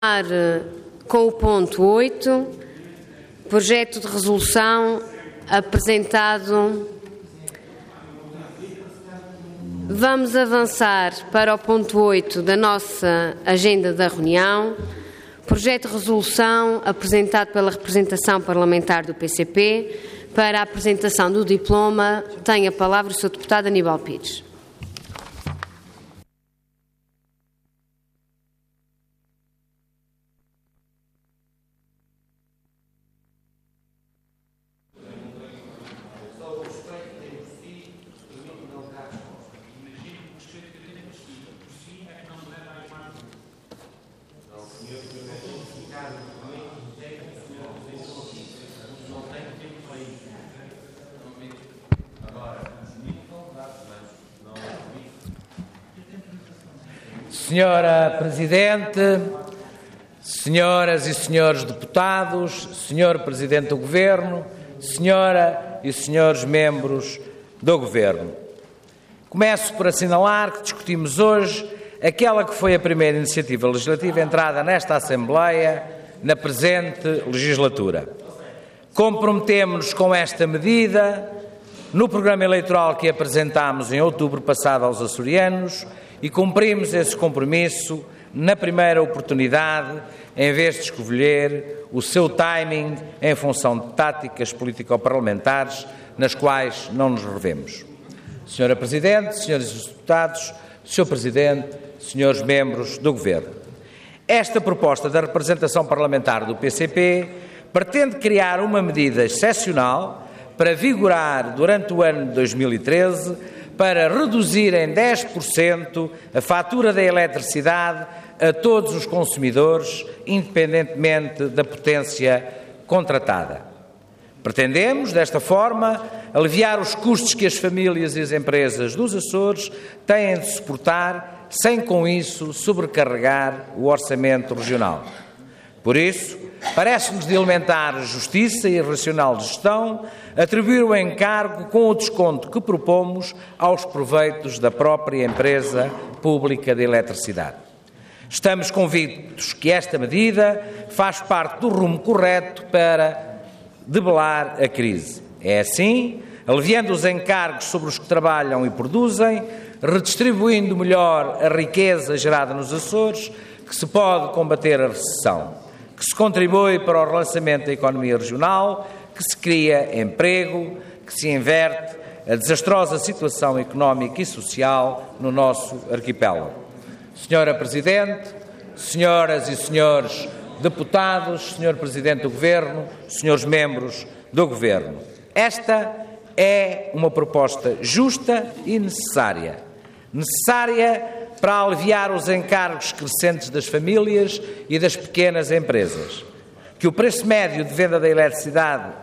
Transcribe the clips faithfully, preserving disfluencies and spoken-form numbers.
Com o ponto oito, projeto de resolução apresentado. Vamos avançar para o ponto oito da nossa agenda da reunião. Projeto de resolução apresentado pela representação parlamentar do P C P para a apresentação do diploma. Tem a palavra o senhor deputado Aníbal Pires. Senhora Presidente, senhoras e senhores deputados, senhor Presidente do Governo, senhora e senhores membros do Governo. Começo por assinalar que discutimos hoje aquela que foi a primeira iniciativa legislativa entrada nesta Assembleia na presente legislatura. Comprometemo-nos com esta medida no programa eleitoral que apresentámos em outubro passado aos açorianos e cumprimos esse compromisso na primeira oportunidade, em vez de escolher o seu timing em função de táticas político-parlamentares nas quais não nos revemos. Senhora Presidente, senhores deputados, senhor Presidente, senhores membros do Governo. Esta proposta da representação parlamentar do P C P pretende criar uma medida excepcional para vigorar durante o ano de dois mil e treze para reduzir em dez por cento a fatura da eletricidade a todos os consumidores, independentemente da potência contratada. Pretendemos, desta forma, aliviar os custos que as famílias e as empresas dos Açores têm de suportar, sem com isso sobrecarregar o orçamento regional. Por isso, parece-nos de elementar justiça e racional gestão atribuir o encargo com o desconto que propomos aos proveitos da própria empresa pública de eletricidade. Estamos convictos que esta medida faz parte do rumo correto para debelar a crise. É assim, aliviando os encargos sobre os que trabalham e produzem, redistribuindo melhor a riqueza gerada nos Açores, que se pode combater a recessão, que se contribui para o relançamento da economia regional, que se cria emprego, que se inverte a desastrosa situação económica e social no nosso arquipélago. Senhora Presidente, senhoras e senhores deputados, senhor Presidente do Governo, senhores membros do Governo, esta é uma proposta justa e necessária. Necessária para aliviar os encargos crescentes das famílias e das pequenas empresas. Que o preço médio de venda da eletricidade,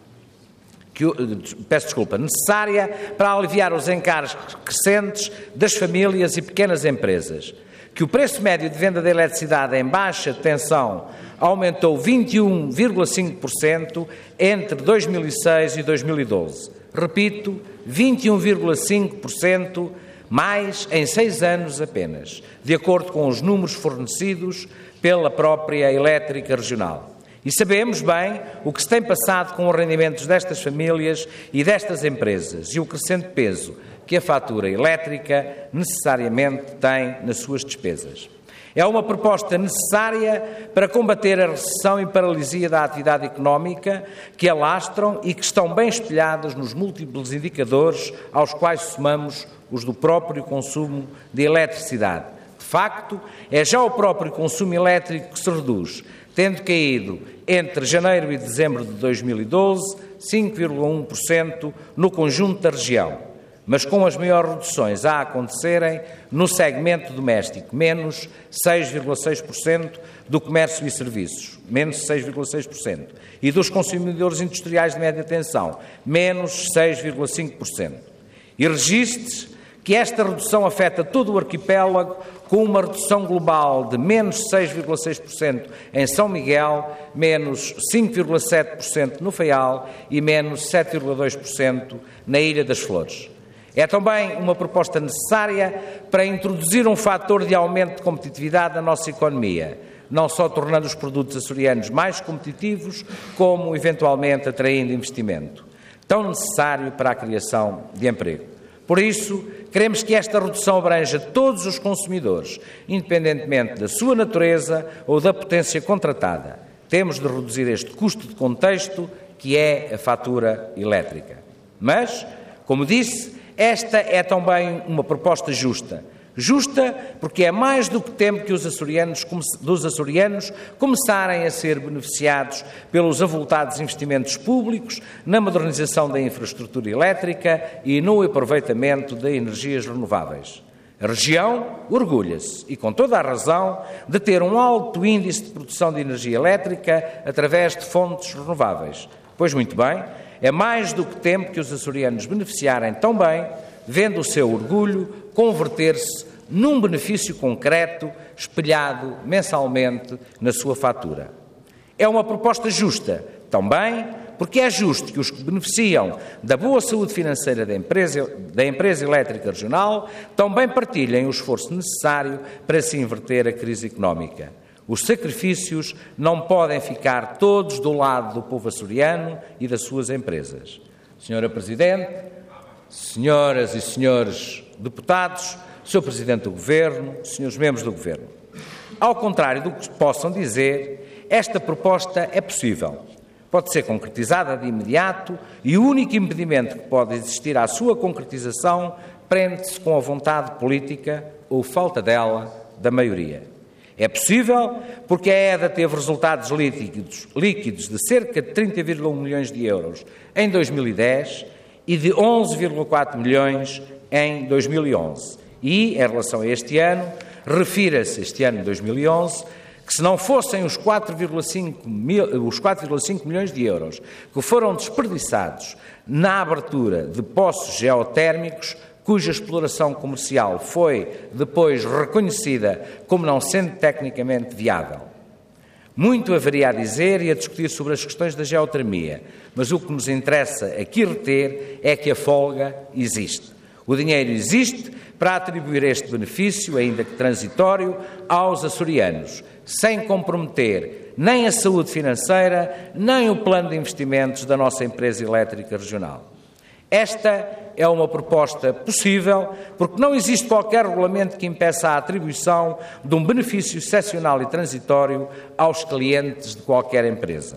que, peço desculpa, necessária para aliviar os encargos crescentes das famílias e pequenas empresas. Que o preço médio de venda da eletricidade em baixa tensão aumentou vinte e um vírgula cinco por cento entre dois mil e seis e dois mil e doze. Repito, vinte e um vírgula cinco por cento mais em seis anos apenas, de acordo com os números fornecidos pela própria Elétrica Regional. E sabemos bem o que se tem passado com os rendimentos destas famílias e destas empresas e o crescente peso que a fatura elétrica necessariamente tem nas suas despesas. É uma proposta necessária para combater a recessão e paralisia da atividade económica que alastram e que estão bem espelhadas nos múltiplos indicadores aos quais somamos os do próprio consumo de eletricidade. De facto, é já o próprio consumo elétrico que se reduz, tendo caído entre janeiro e dezembro de dois mil e doze cinco vírgula um por cento no conjunto da região, mas com as maiores reduções a acontecerem no segmento doméstico, menos seis vírgula seis por cento, do comércio e serviços, menos seis vírgula seis por cento, e dos consumidores industriais de média tensão, menos seis vírgula cinco por cento. E registre-se que esta redução afeta todo o arquipélago, com uma redução global de menos seis vírgula seis por cento em São Miguel, menos cinco vírgula sete por cento no Faial e menos sete vírgula dois por cento na Ilha das Flores. É também uma proposta necessária para introduzir um fator de aumento de competitividade na nossa economia, não só tornando os produtos açorianos mais competitivos, como eventualmente atraindo investimento, tão necessário para a criação de emprego. Por isso, queremos que esta redução abranja todos os consumidores, independentemente da sua natureza ou da potência contratada. Temos de reduzir este custo de contexto, que é a fatura elétrica. Mas, como disse, esta é também uma proposta justa. Justa porque é mais do que tempo que os açorianos, dos açorianos começarem a ser beneficiados pelos avultados investimentos públicos na modernização da infraestrutura elétrica e no aproveitamento de energias renováveis. A região orgulha-se, e com toda a razão, de ter um alto índice de produção de energia elétrica através de fontes renováveis. Pois muito bem, é mais do que tempo que os açorianos beneficiarem tão bem, vendo o seu orgulho converter-se num benefício concreto, espelhado mensalmente na sua fatura. É uma proposta justa, também porque é justo que os que beneficiam da boa saúde financeira da empresa, da empresa elétrica regional também partilhem o esforço necessário para se inverter a crise económica. Os sacrifícios não podem ficar todos do lado do povo açoriano e das suas empresas. Senhora Presidente, senhoras e senhores deputados, senhor Presidente do Governo, senhores membros do Governo, ao contrário do que possam dizer, esta proposta é possível. Pode ser concretizada de imediato e o único impedimento que pode existir à sua concretização prende-se com a vontade política ou falta dela da maioria. É possível porque a EDA teve resultados líquidos, líquidos de cerca de trinta vírgula um milhões de euros em dois mil e dez e de onze vírgula quatro milhões em dois mil e onze. E, em relação a este ano, refira-se este ano de dois mil e onze que se não fossem os quatro vírgula cinco milhões de euros que foram desperdiçados na abertura de poços geotérmicos, cuja exploração comercial foi depois reconhecida como não sendo tecnicamente viável. Muito haveria a dizer e a discutir sobre as questões da geotermia, mas o que nos interessa aqui reter é que a folga existe. O dinheiro existe para atribuir este benefício, ainda que transitório, aos açorianos, sem comprometer nem a saúde financeira, nem o plano de investimentos da nossa empresa elétrica regional. Esta é uma proposta possível, porque não existe qualquer regulamento que impeça a atribuição de um benefício excepcional e transitório aos clientes de qualquer empresa.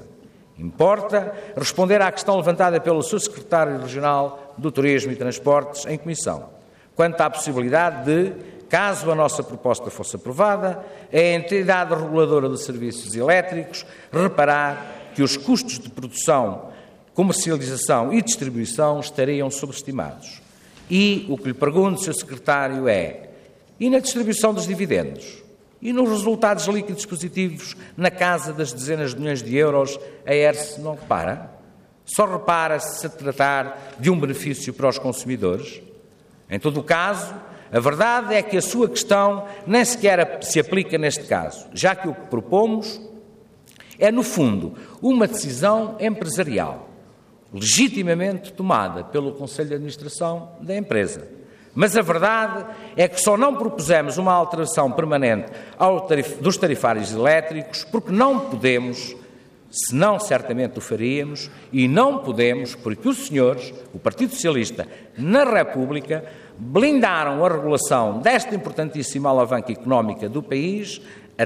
Importa responder à questão levantada pelo seu secretário regional do Turismo e Transportes em comissão, quanto à possibilidade de, caso a nossa proposta fosse aprovada, a entidade reguladora de serviços elétricos reparar que os custos de produção, comercialização e distribuição estariam subestimados. E o que lhe pergunto, senhor Secretário, é: e na distribuição dos dividendos? E nos resultados líquidos positivos na casa das dezenas de milhões de euros, a E R S não repara? Só repara se se tratar de um benefício para os consumidores? Em todo o caso, a verdade é que a sua questão nem sequer se aplica neste caso, já que o que propomos é, no fundo, uma decisão empresarial, legitimamente tomada pelo Conselho de Administração da empresa. Mas a verdade é que só não propusemos uma alteração permanente ao tarif- dos tarifários elétricos porque não podemos, senão certamente o faríamos, e não podemos porque os senhores, o Partido Socialista, na República, blindaram a regulação desta importantíssima alavanca económica do país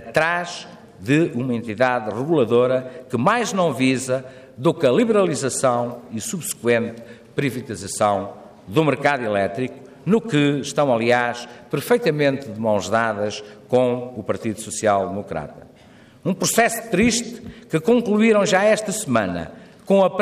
atrás de uma entidade reguladora que mais não visa do que a liberalização e subsequente privatização do mercado elétrico, no que estão, aliás, perfeitamente de mãos dadas com o Partido Social Democrata. Um processo triste que concluíram já esta semana com a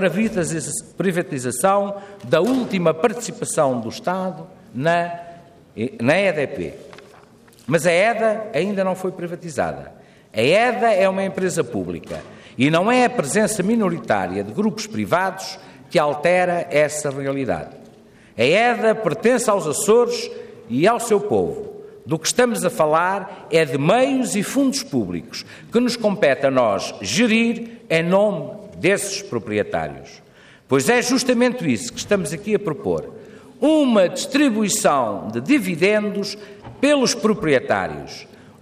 privatização da última participação do Estado na, na E D P. Mas a EDA ainda não foi privatizada. A EDA é uma empresa pública e não é a presença minoritária de grupos privados que altera essa realidade. A EDA pertence aos Açores e ao seu povo. Do que estamos a falar é de meios e fundos públicos que nos compete a nós gerir em nome desses proprietários. Pois é justamente isso que estamos aqui a propor. Uma distribuição de dividendos pelos proprietários.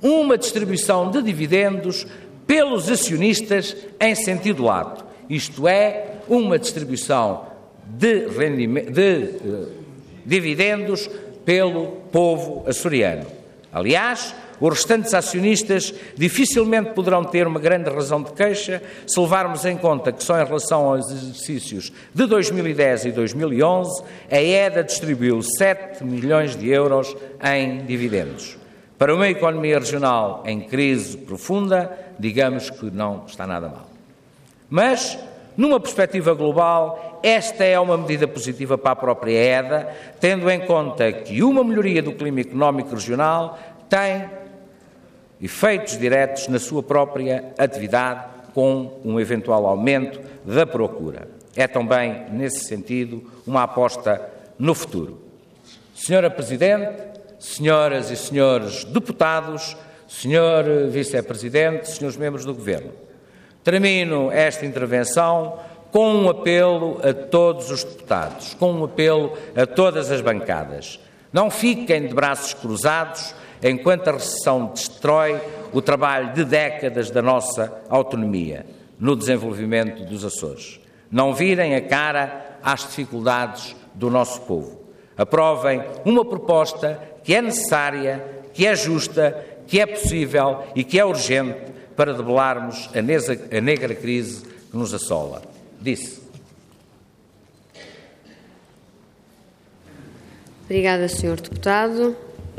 uma distribuição de dividendos pelos acionistas em sentido lato, isto é, uma distribuição de, rendimento, de uh, dividendos pelo povo açoriano. Aliás, os restantes acionistas dificilmente poderão ter uma grande razão de queixa se levarmos em conta que só em relação aos exercícios de dois mil e dez e dois mil e onze a EDA distribuiu sete milhões de euros em dividendos. Para uma economia regional em crise profunda, digamos que não está nada mal. Mas, numa perspectiva global, esta é uma medida positiva para a própria EDA, tendo em conta que uma melhoria do clima económico regional tem efeitos diretos na sua própria atividade, com um eventual aumento da procura. É também, nesse sentido, uma aposta no futuro. Senhora Presidente, senhoras e senhores deputados, senhor Vice-Presidente, senhores membros do Governo, termino esta intervenção com um apelo a todos os deputados, com um apelo a todas as bancadas. Não fiquem de braços cruzados enquanto a recessão destrói o trabalho de décadas da nossa autonomia no desenvolvimento dos Açores. Não virem a cara às dificuldades do nosso povo. Aprovem uma proposta que é necessária, que é justa, que é possível e que é urgente para debelarmos a, nesa, a negra crise que nos assola. Disse. Obrigada, senhor Deputado.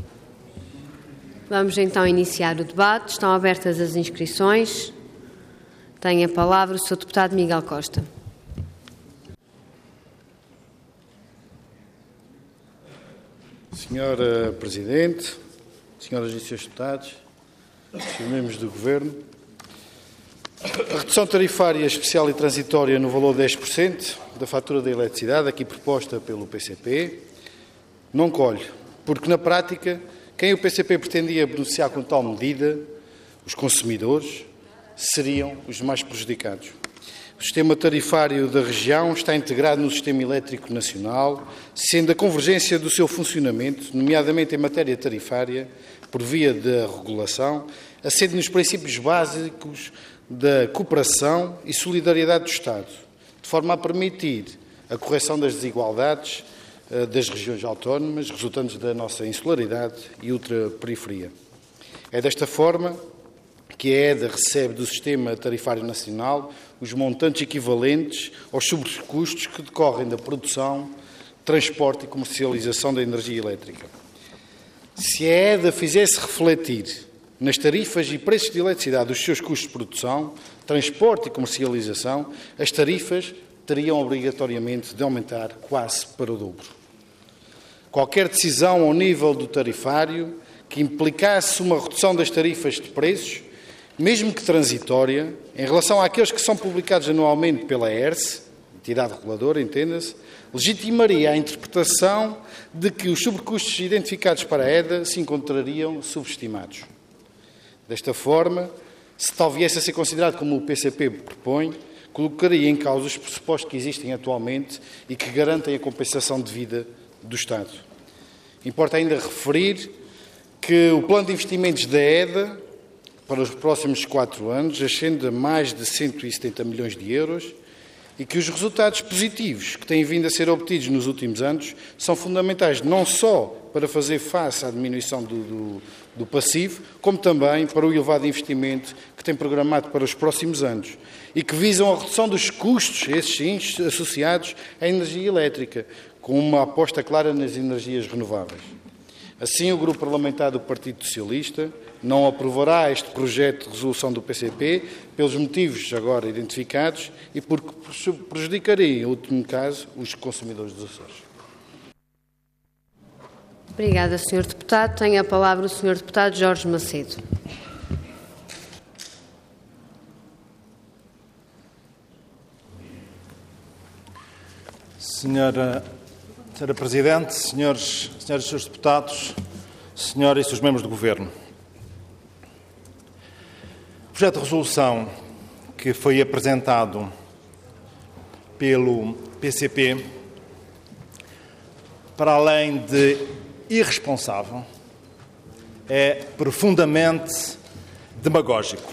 Vamos então iniciar o debate. Estão abertas as inscrições. Tem a palavra o senhor Deputado Miguel Costa. Senhora Presidente, senhoras e senhores deputados, senhores membros do Governo, a redução tarifária especial e transitória no valor de dez por cento da fatura da eletricidade, aqui proposta pelo P C P, não colhe, porque na prática quem o P C P pretendia beneficiar com tal medida, os consumidores, seriam os mais prejudicados. O sistema tarifário da região está integrado no sistema elétrico nacional, sendo a convergência do seu funcionamento, nomeadamente em matéria tarifária, por via da regulação, assente nos princípios básicos da cooperação e solidariedade do Estado, de forma a permitir a correção das desigualdades das regiões autónomas, resultantes da nossa insularidade e ultraperiferia. É desta forma que a EDA recebe do Sistema Tarifário Nacional os montantes equivalentes aos sobrecustos que decorrem da produção, transporte e comercialização da energia elétrica. Se a EDA fizesse refletir nas tarifas e preços de eletricidade os seus custos de produção, transporte e comercialização, as tarifas teriam obrigatoriamente de aumentar quase para o dobro. Qualquer decisão ao nível do tarifário que implicasse uma redução das tarifas de preços, mesmo que transitória, em relação àqueles que são publicados anualmente pela E R S, entidade reguladora, entenda-se, legitimaria a interpretação de que os sobrecustos identificados para a EDA se encontrariam subestimados. Desta forma, se tal viesse a ser considerado como o P C P propõe, colocaria em causa os pressupostos que existem atualmente e que garantem a compensação devida do Estado. Importa ainda referir que o plano de investimentos da EDA para os próximos quatro anos ascende a mais de cento e setenta milhões de euros e que os resultados positivos que têm vindo a ser obtidos nos últimos anos são fundamentais não só para fazer face à diminuição do, do, do passivo, como também para o elevado investimento que tem programado para os próximos anos e que visam a redução dos custos, esses sim, associados à energia elétrica, com uma aposta clara nas energias renováveis. Assim, o Grupo Parlamentar do Partido Socialista não aprovará este projeto de resolução do P C P pelos motivos agora identificados e porque prejudicaria, em último caso, os consumidores dos Açores. Obrigada, senhor Deputado. Tem a palavra o senhor Deputado Jorge Macedo. Senhora, senhora Presidente, senhores, senhoras e senhores deputados, senhoras e senhores membros do Governo. O projeto de resolução que foi apresentado pelo P C P, para além de irresponsável, é profundamente demagógico.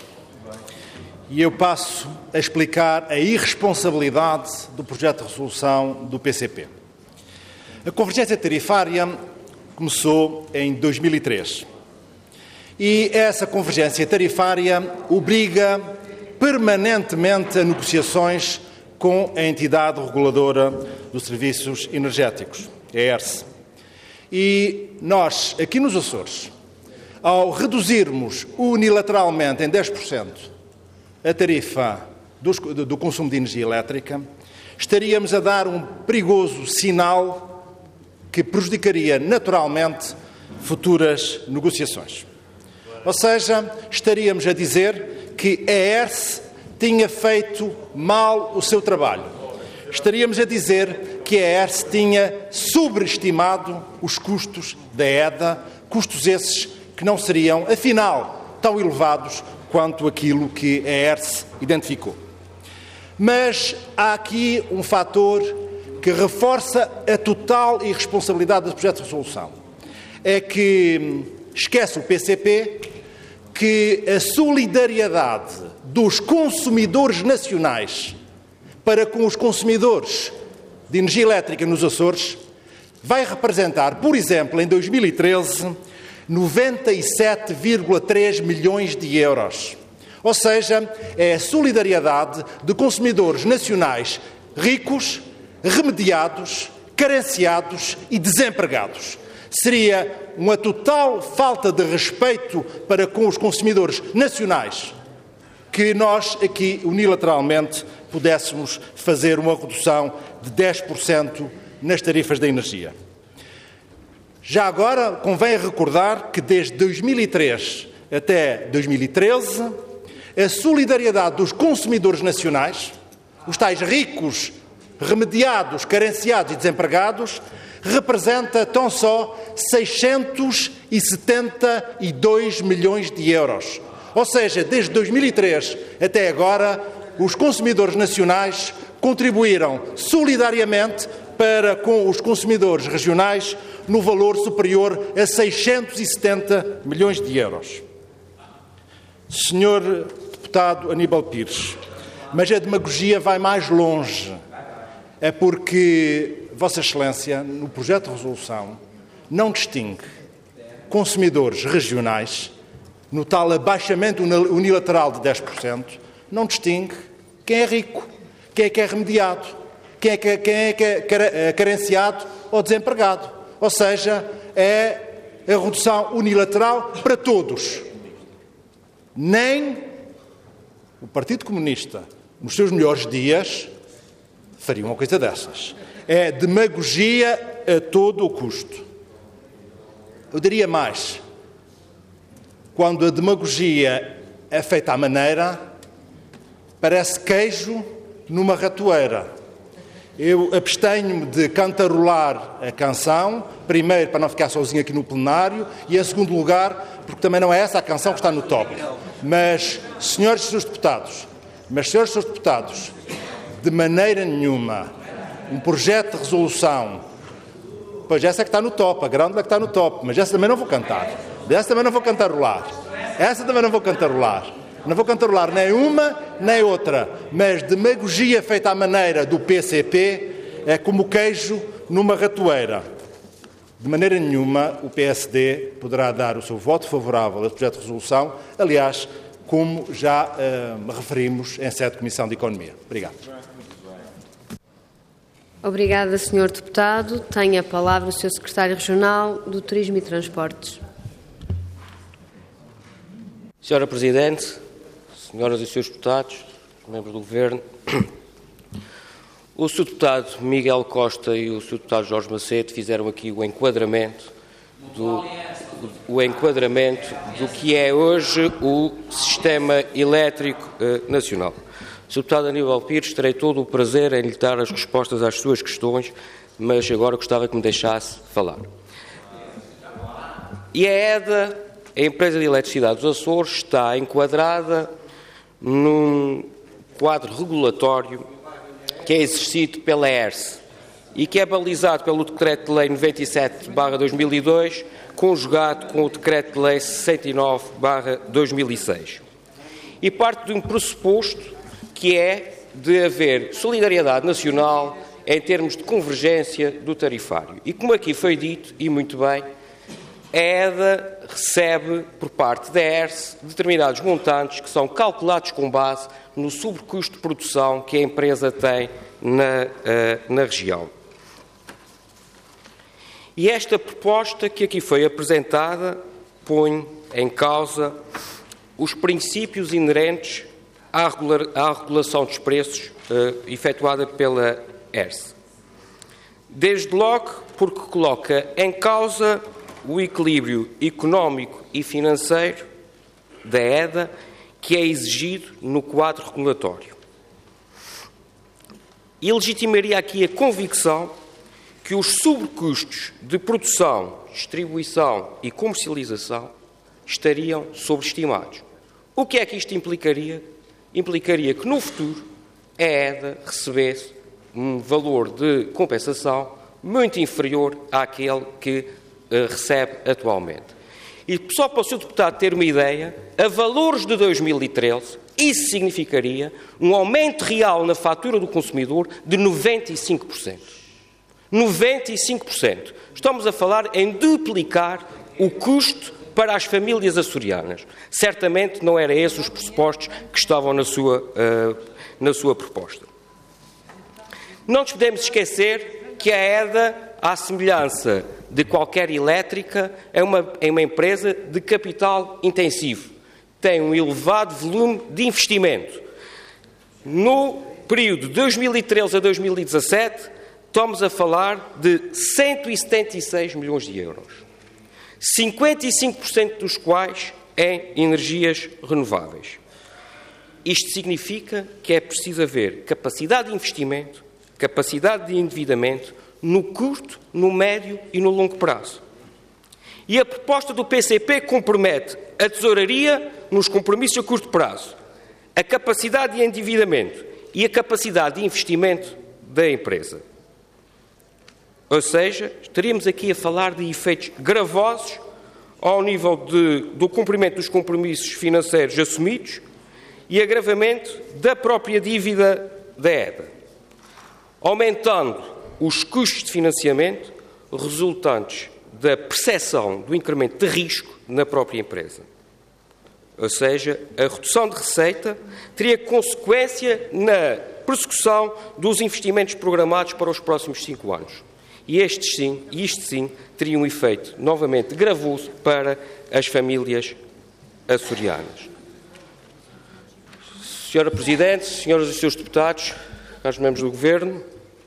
E eu passo a explicar a irresponsabilidade do projeto de resolução do P C P. A convergência tarifária começou em dois mil e três. E essa convergência tarifária obriga permanentemente a negociações com a entidade reguladora dos serviços energéticos, a E R S. E nós, aqui nos Açores, ao reduzirmos unilateralmente em dez por cento a tarifa do, do consumo de energia elétrica, estaríamos a dar um perigoso sinal que prejudicaria naturalmente futuras negociações. Ou seja, estaríamos a dizer que a E R S tinha feito mal o seu trabalho. Estaríamos a dizer que a E R S tinha sobreestimado os custos da E D A, custos esses que não seriam, afinal, tão elevados quanto aquilo que a E R S identificou. Mas há aqui um fator que reforça a total irresponsabilidade do projeto de resolução. É que esquece o P C P que a solidariedade dos consumidores nacionais para com os consumidores de energia elétrica nos Açores vai representar, por exemplo, em dois mil e treze, noventa e sete vírgula três milhões de euros. Ou seja, é a solidariedade de consumidores nacionais ricos, remediados, carenciados e desempregados. Seria uma total falta de respeito para com os consumidores nacionais que nós aqui unilateralmente pudéssemos fazer uma redução de dez por cento nas tarifas da energia. Já agora, convém recordar que desde dois mil e três até dois mil e treze, a solidariedade dos consumidores nacionais, os tais ricos, remediados, carenciados e desempregados, representa tão só seiscentos e setenta e dois milhões de euros. Ou seja, desde dois mil e três até agora, os consumidores nacionais contribuíram solidariamente para com os consumidores regionais no valor superior a seiscentos e setenta milhões de euros. Senhor Deputado Aníbal Pires, mas a demagogia vai mais longe. É porque Vossa Excelência, no projeto de resolução, não distingue consumidores regionais, no tal abaixamento unilateral de dez por cento, não distingue quem é rico, quem é que é remediado, quem é que é, quem é, que é carenciado ou desempregado. Ou seja, é a redução unilateral para todos. Nem o Partido Comunista, nos seus melhores dias, faria uma coisa dessas. É demagogia a todo o custo. Eu diria mais. Quando a demagogia é feita à maneira, parece queijo numa ratoeira. Eu abstenho-me de cantarolar a canção, primeiro para não ficar sozinho aqui no plenário e, em segundo lugar, porque também não é essa a canção que está no top. Mas, senhores e senhores deputados, mas, senhores e senhores deputados, de maneira nenhuma, um projeto de resolução, pois essa é que está no top, a grande é que está no top, mas essa também não vou cantar, essa também não vou cantarolar, essa também não vou cantarolar, não vou cantarolar nem uma nem outra, mas demagogia feita à maneira do P C P é como queijo numa ratoeira. De maneira nenhuma o P S D poderá dar o seu voto favorável ao projeto de resolução, aliás, como já uh, referimos em sede de Comissão de Economia. Obrigado. Obrigada, senhor Deputado. Tem a palavra o senhor Secretário Regional do Turismo e Transportes. Senhora Presidente, senhoras e senhores deputados, membros do Governo, o senhor Deputado Miguel Costa e o senhor Deputado Jorge Macedo fizeram aqui o enquadramento do, o enquadramento do que é hoje o Sistema Elétrico eh, Nacional. senhor Deputado Aníbal Pires, terei todo o prazer em lhe dar as respostas às suas questões, mas agora gostava que me deixasse falar. E a E D A, a Empresa de Eletricidade dos Açores, está enquadrada num quadro regulatório que é exercido pela E R S, e que é balizado pelo Decreto-Lei noventa e sete barra dois mil e dois, conjugado com o Decreto-Lei sessenta e nove barra dois mil e seis. E parte de um pressuposto que é de haver solidariedade nacional em termos de convergência do tarifário. E como aqui foi dito, e muito bem, a EDA recebe, por parte da E R S, determinados montantes que são calculados com base no sobrecusto de produção que a empresa tem na, uh, na região. E esta proposta que aqui foi apresentada põe em causa os princípios inerentes à, regular, à regulação dos preços uh, efetuada pela E R S. Desde logo porque coloca em causa o equilíbrio económico e financeiro da EDA que é exigido no quadro regulatório. E legitimaria aqui a convicção que os sobrecustos de produção, distribuição e comercialização estariam sobreestimados. O que é que isto implicaria? Implicaria que no futuro a EDA recebesse um valor de compensação muito inferior àquele que uh, recebe atualmente. E só para o senhor deputado ter uma ideia, a valores de dois mil e treze, isso significaria um aumento real na fatura do consumidor de noventa e cinco por cento. noventa e cinco por cento. Estamos a falar em duplicar o custo para as famílias açorianas. Certamente não eram esses os pressupostos que estavam na sua, uh, na sua proposta. Não nos podemos esquecer que a EDA, à semelhança de qualquer elétrica, é uma, é uma empresa de capital intensivo. Tem um elevado volume de investimento. No período de dois mil e treze a dois mil e dezassete, estamos a falar de cento e setenta e seis milhões de euros. cinquenta e cinco por cento dos quais em energias renováveis. Isto significa que é preciso haver capacidade de investimento, capacidade de endividamento no curto, no médio e no longo prazo. E a proposta do P C P compromete a tesouraria nos compromissos a curto prazo, a capacidade de endividamento e a capacidade de investimento da empresa. Ou seja, estaríamos aqui a falar de efeitos gravosos ao nível de, do cumprimento dos compromissos financeiros assumidos e agravamento da própria dívida da EDA, aumentando os custos de financiamento resultantes da percepção do incremento de risco na própria empresa. Ou seja, a redução de receita teria consequência na persecução dos investimentos programados para os próximos cinco anos. E este sim, isto sim, teria um efeito novamente gravoso para as famílias açorianas. Senhora Presidente, senhoras e senhores deputados, caros membros do Governo,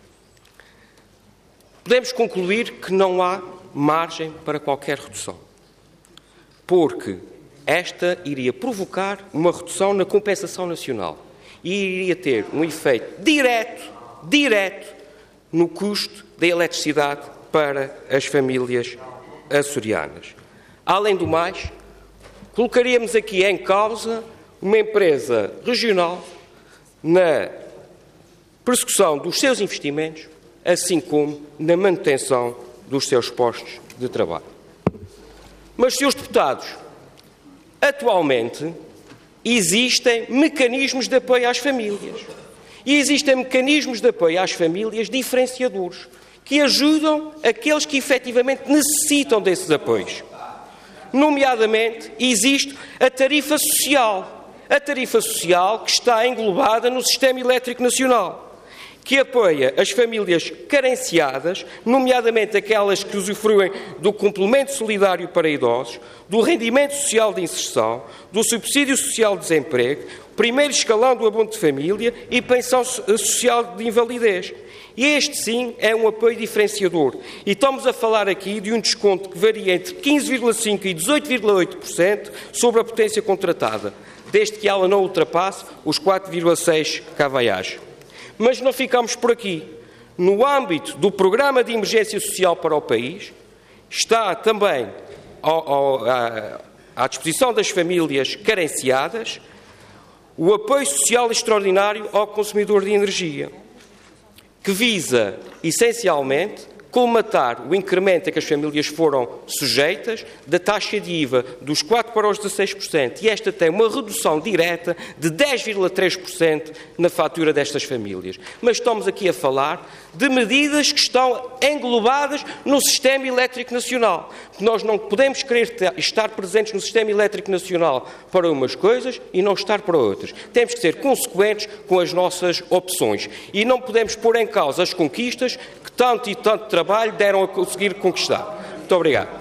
podemos concluir que não há margem para qualquer redução, porque esta iria provocar uma redução na compensação nacional e iria ter um efeito direto, direto, no custo da eletricidade para as famílias açorianas. Além do mais, colocaríamos aqui em causa uma empresa regional na persecução dos seus investimentos, assim como na manutenção dos seus postos de trabalho. Mas, senhores deputados, atualmente existem mecanismos de apoio às famílias. E existem mecanismos de apoio às famílias diferenciadores, que ajudam aqueles que efetivamente necessitam desses apoios. Nomeadamente, existe a tarifa social. A tarifa social que está englobada no Sistema Elétrico Nacional, que apoia as famílias carenciadas, nomeadamente aquelas que usufruem do complemento solidário para idosos, do rendimento social de inserção, do subsídio social de desemprego, primeiro escalão do abono de família e pensão social de invalidez. E este, sim, é um apoio diferenciador. E estamos a falar aqui de um desconto que varia entre quinze vírgula cinco por cento e dezoito vírgula oito por cento sobre a potência contratada, desde que ela não ultrapasse os quatro vírgula seis kVA. Mas não ficamos por aqui. No âmbito do Programa de Emergência Social para o país, está também ao, ao, à, à disposição das famílias carenciadas o apoio social extraordinário ao consumidor de energia. que visa, essencialmente, colmatar o incremento a que as famílias foram sujeitas da taxa de I V A dos quatro por cento para os dezasseis por cento. E esta tem uma redução direta de dez vírgula três por cento na fatura destas famílias. Mas estamos aqui a falar de medidas que estão englobadas no Sistema Elétrico Nacional. Nós não podemos querer estar presentes no Sistema Elétrico Nacional para umas coisas e não estar para outras. Temos que ser consequentes com as nossas opções. E não podemos pôr em causa as conquistas que tanto e tanto trabalho deram a conseguir conquistar. Muito obrigado.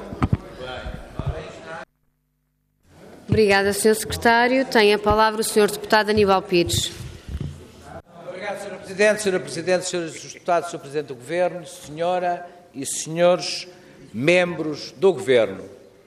Obrigada, senhor Secretário. Tem a palavra o senhor Deputado Aníbal Pires. Obrigado, senhora Presidente, senhora Presidente, senhores Deputados, senhor Presidente do Governo, senhora e senhores membros do Governo.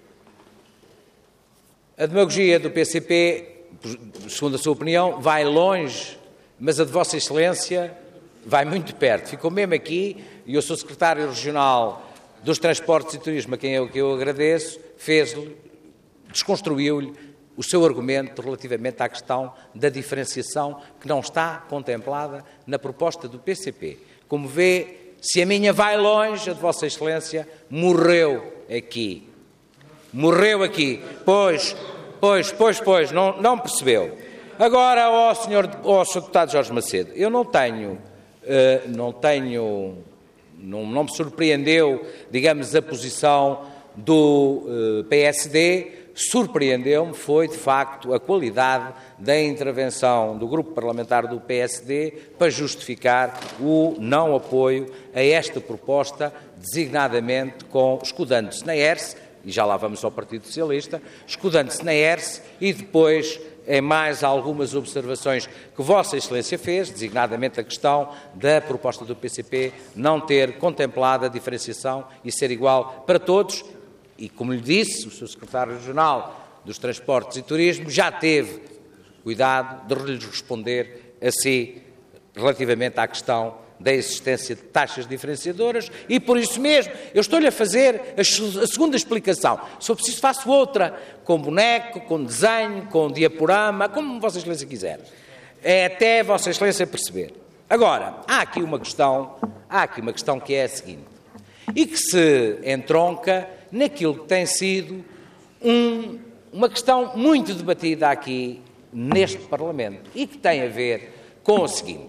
A demagogia do P C P, segundo a sua opinião, vai longe, mas a de Vossa Excelência vai muito perto. Ficou mesmo aqui, e eu sou Secretário Regional dos Transportes e Turismo, a quem eu, que eu agradeço, fez-lhe, desconstruiu-lhe o seu argumento relativamente à questão da diferenciação que não está contemplada na proposta do P C P. Como vê, se a minha vai longe, a de Vossa Excelência morreu aqui. Morreu aqui. Pois, pois, pois, pois, não, não percebeu. Agora, ao senhor, ao senhor Deputado Jorge Macedo, eu não tenho, uh, não tenho, não, não me surpreendeu, digamos, a posição do uh, P S D. Surpreendeu-me foi, de facto, a qualidade da intervenção do grupo parlamentar do P S D para justificar o não apoio a esta proposta, designadamente com escudando-se na E R S, e já lá vamos ao Partido Socialista, escudando-se na E R S e depois em mais algumas observações que Vossa Excelência fez, designadamente a questão da proposta do P C P não ter contemplado a diferenciação e ser igual para todos. E, como lhe disse, o seu Secretário Regional dos Transportes e Turismo já teve cuidado de lhes responder a si relativamente à questão da existência de taxas diferenciadoras e, por isso mesmo, eu estou-lhe a fazer a segunda explicação. Se for preciso, faço outra, com boneco, com desenho, com diaporama, como Vossa Excelência quiser. É até Vossa Excelência perceber. Agora, há aqui uma questão, há aqui uma questão que é a seguinte, e que se entronca naquilo que tem sido um, uma questão muito debatida aqui neste Parlamento e que tem a ver com o seguinte.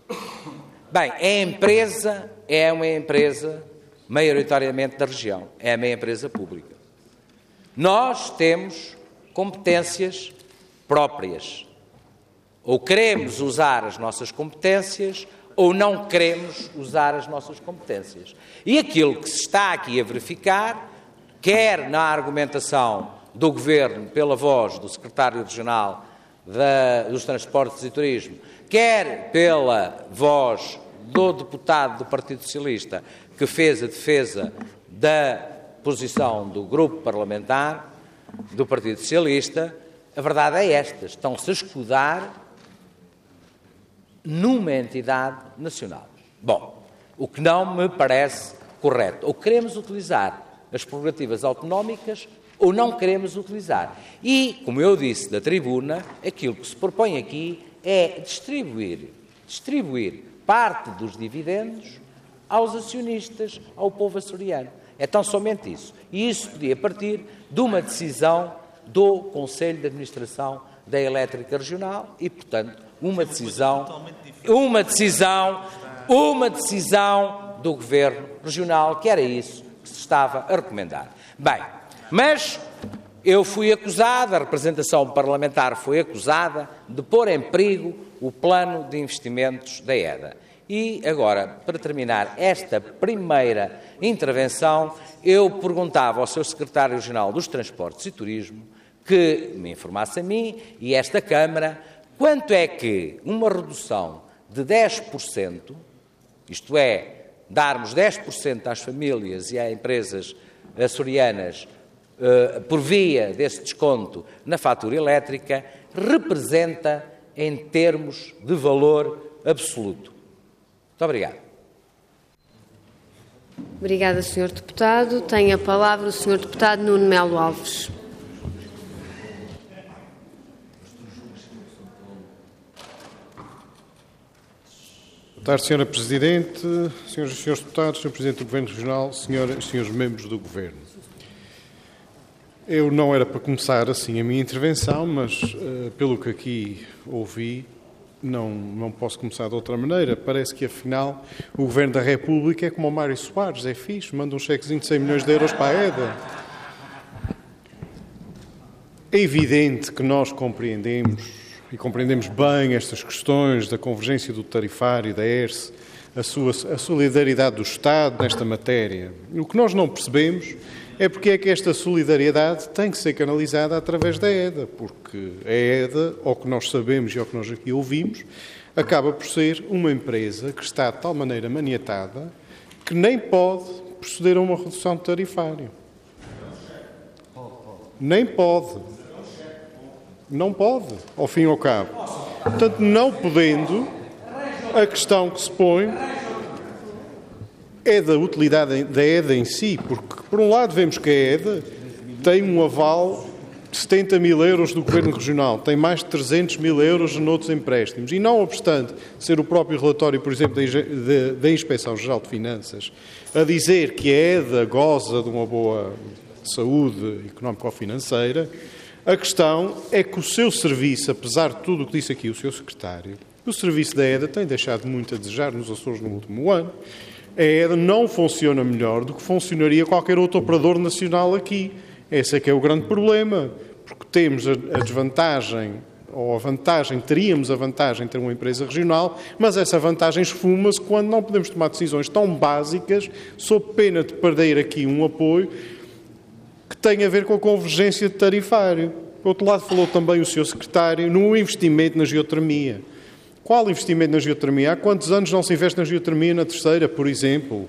Bem, a empresa é uma empresa maioritariamente da região, é uma empresa pública. Nós temos competências próprias. Ou queremos usar as nossas competências ou não queremos usar as nossas competências. E aquilo que se está aqui a verificar, quer na argumentação do Governo pela voz do Secretário Regional da, dos Transportes e Turismo, quer pela voz do deputado do Partido Socialista que fez a defesa da posição do grupo parlamentar do Partido Socialista, a verdade é esta, estão-se a escudar numa entidade nacional. Bom, o que não me parece correto. Ou queremos utilizar as prerrogativas autonómicas ou não queremos utilizar. E, como eu disse da tribuna, aquilo que se propõe aqui é distribuir, distribuir parte dos dividendos aos acionistas, ao povo açoriano. É tão somente isso. E isso podia partir de uma decisão do Conselho de Administração da Elétrica Regional e, portanto, uma decisão, uma decisão, uma decisão do Governo Regional, que era isso que se estava a recomendar. Bem, mas eu fui acusado, a representação parlamentar foi acusada de pôr em perigo o plano de investimentos da E D A. E agora, para terminar esta primeira intervenção, eu perguntava ao seu Secretário Regional dos Transportes e Turismo que me informasse a mim e esta Câmara quanto é que uma redução de dez por cento, isto é, darmos dez por cento às famílias e às empresas açorianas uh, por via desse desconto na fatura elétrica, representa em termos de valor absoluto. Muito obrigado. Obrigada, senhor Deputado. Tem a palavra o senhor Deputado Nuno Melo Alves. Boa tarde, senhora Presidente, senhoras e senhores deputados, senhor Presidente do Governo Regional, senhoras e senhores membros do Governo. Eu não era para começar assim a minha intervenção, mas uh, pelo que aqui ouvi, não, não posso começar de outra maneira. Parece que, afinal, o Governo da República é como o Mário Soares, é fixe, manda um chequezinho de cem milhões de euros para a EDA. É evidente que nós compreendemos e compreendemos bem estas questões da convergência do tarifário, da E R S, a, sua, a solidariedade do Estado nesta matéria. O que nós não percebemos é porque é que esta solidariedade tem que ser canalizada através da EDA, porque a EDA, ao que nós sabemos e ao que nós aqui ouvimos, acaba por ser uma empresa que está de tal maneira maniatada que nem pode proceder a uma redução de tarifário. Nem pode. Não pode, ao fim e ao cabo. Portanto, não podendo, a questão que se põe é da utilidade da EDA em si, porque, por um lado, vemos que a EDA tem um aval de setenta mil euros do Governo Regional, tem mais de trezentos mil euros noutros empréstimos, e não obstante ser o próprio relatório, por exemplo, da Inspeção-Geral de Finanças, a dizer que a EDA goza de uma boa saúde económico-financeira, a questão é que o seu serviço, apesar de tudo o que disse aqui o seu secretário, o serviço da EDA tem deixado muito a desejar nos Açores no último ano. A EDA não funciona melhor do que funcionaria qualquer outro operador nacional aqui. Esse é que é o grande problema, porque temos a desvantagem, ou a vantagem, teríamos a vantagem de ter uma empresa regional, mas essa vantagem esfuma-se quando não podemos tomar decisões tão básicas, sob pena de perder aqui um apoio que tem a ver com a convergência de tarifário. Por outro lado, falou também o senhor secretário no investimento na geotermia. Qual investimento na geotermia? Há quantos anos não se investe na geotermia na terceira, por exemplo?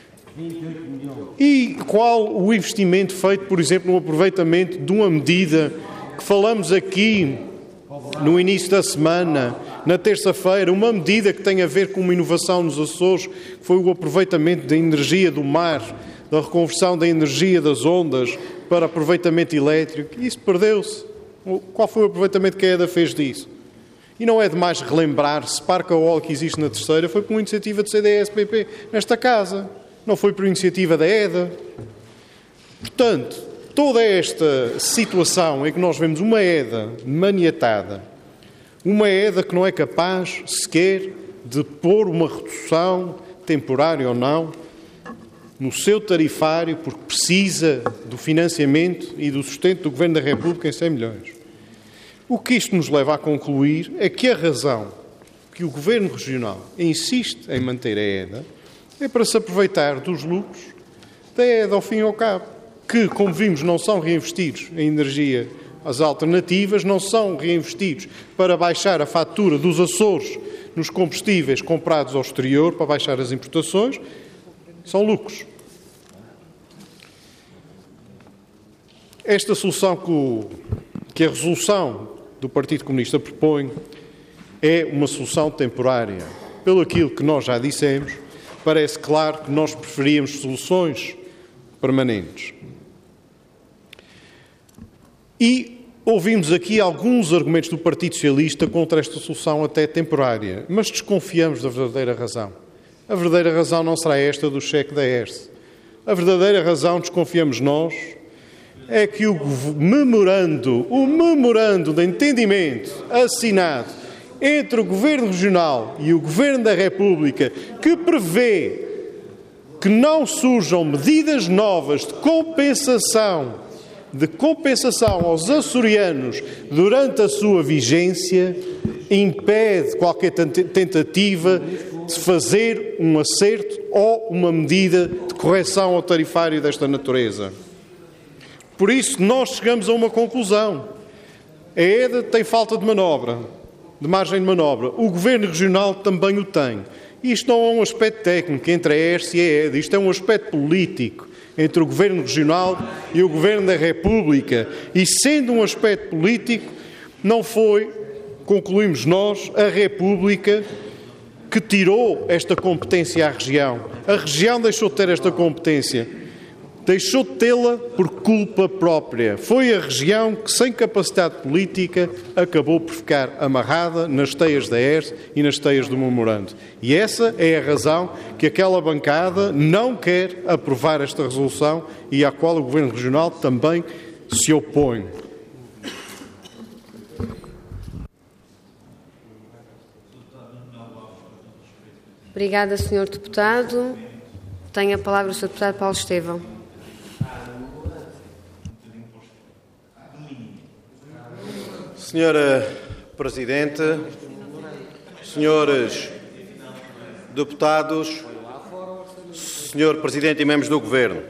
E qual o investimento feito, por exemplo, no aproveitamento de uma medida que falamos aqui no início da semana, na terça-feira, uma medida que tem a ver com uma inovação nos Açores, que foi o aproveitamento da energia do mar, da reconversão da energia das ondas para aproveitamento elétrico. Isso perdeu-se. Qual foi o aproveitamento que a EDA fez disso? E não é demais relembrar, se Parque Eólico que existe na terceira foi por uma iniciativa do C D S P P nesta casa. Não foi por iniciativa da EDA. Portanto, toda esta situação em que nós vemos uma EDA maniatada, uma EDA que não é capaz sequer de pôr uma redução temporária ou não no seu tarifário, porque precisa do financiamento e do sustento do Governo da República em cem milhões. O que isto nos leva a concluir é que a razão que o Governo Regional insiste em manter a EDA é para se aproveitar dos lucros da EDA ao fim e ao cabo, que, como vimos, não são reinvestidos em energia, as alternativas não são reinvestidos para baixar a fatura dos Açores nos combustíveis comprados ao exterior, para baixar as importações, são lucros. Esta solução que, o, que a resolução do Partido Comunista propõe é uma solução temporária. Pelo aquilo que nós já dissemos, parece claro que nós preferíamos soluções permanentes. E ouvimos aqui alguns argumentos do Partido Socialista contra esta solução até temporária, mas desconfiamos da verdadeira razão. A verdadeira razão não será esta do cheque da E R S. A verdadeira razão, desconfiamos nós, é que o memorando, o memorando de entendimento assinado entre o Governo Regional e o Governo da República, que prevê que não surjam medidas novas de compensação, de compensação aos açorianos durante a sua vigência, impede qualquer tentativa de fazer um acerto ou uma medida de correção ao tarifário desta natureza. Por isso, nós chegamos a uma conclusão. A EDA tem falta de manobra, de margem de manobra. O Governo Regional também o tem. Isto não é um aspecto técnico entre a E R S e a EDA, isto é um aspecto político entre o Governo Regional e o Governo da República. E, sendo um aspecto político, não foi, concluímos nós, a República que tirou esta competência à região. A região deixou de ter esta competência. deixou de tê-la por culpa própria. Foi a região que, sem capacidade política, acabou por ficar amarrada nas teias da E R S e nas teias do memorando. E essa é a razão que aquela bancada não quer aprovar esta resolução e à qual o Governo Regional também se opõe. Obrigada, senhor Deputado. Tem a palavra o senhor Deputado Paulo Estevão. Senhora Presidente, senhores deputados, senhor Presidente e membros do Governo,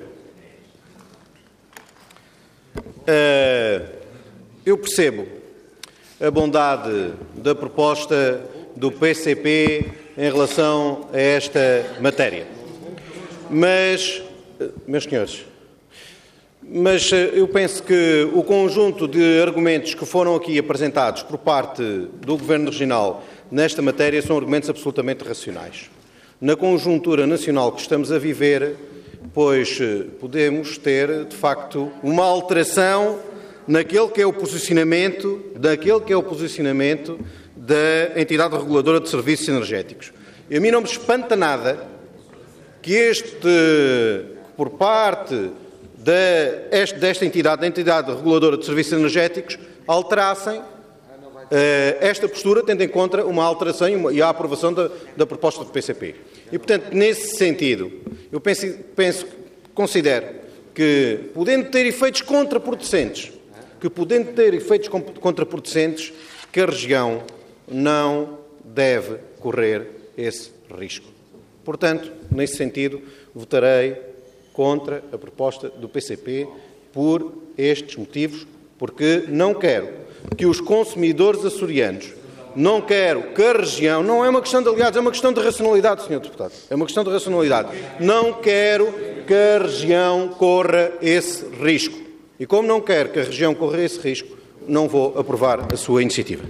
eu percebo a bondade da proposta do P C P em relação a esta matéria, mas, meus senhores, Mas eu penso que o conjunto de argumentos que foram aqui apresentados por parte do Governo Regional nesta matéria são argumentos absolutamente racionais. Na conjuntura nacional que estamos a viver, pois podemos ter, de facto, uma alteração naquele que é o posicionamento, daquele que é o posicionamento da entidade reguladora de serviços energéticos. E a mim não me espanta nada que este, por parte desta entidade, da entidade reguladora de serviços energéticos, alterassem uh, esta postura, tendo em conta uma alteração e, uma, e a aprovação da, da proposta do P C P. E, portanto, nesse sentido, eu penso, penso, considero que, podendo ter efeitos contraproducentes, que podendo ter efeitos contraproducentes, que a região não deve correr esse risco. Portanto, nesse sentido, votarei contra a proposta do P C P por estes motivos, porque não quero que os consumidores açorianos, não quero que a região, não é uma questão de, aliás, é uma questão de racionalidade, senhor Deputado, é uma questão de racionalidade, não quero que a região corra esse risco. E como não quero que a região corra esse risco, não vou aprovar a sua iniciativa.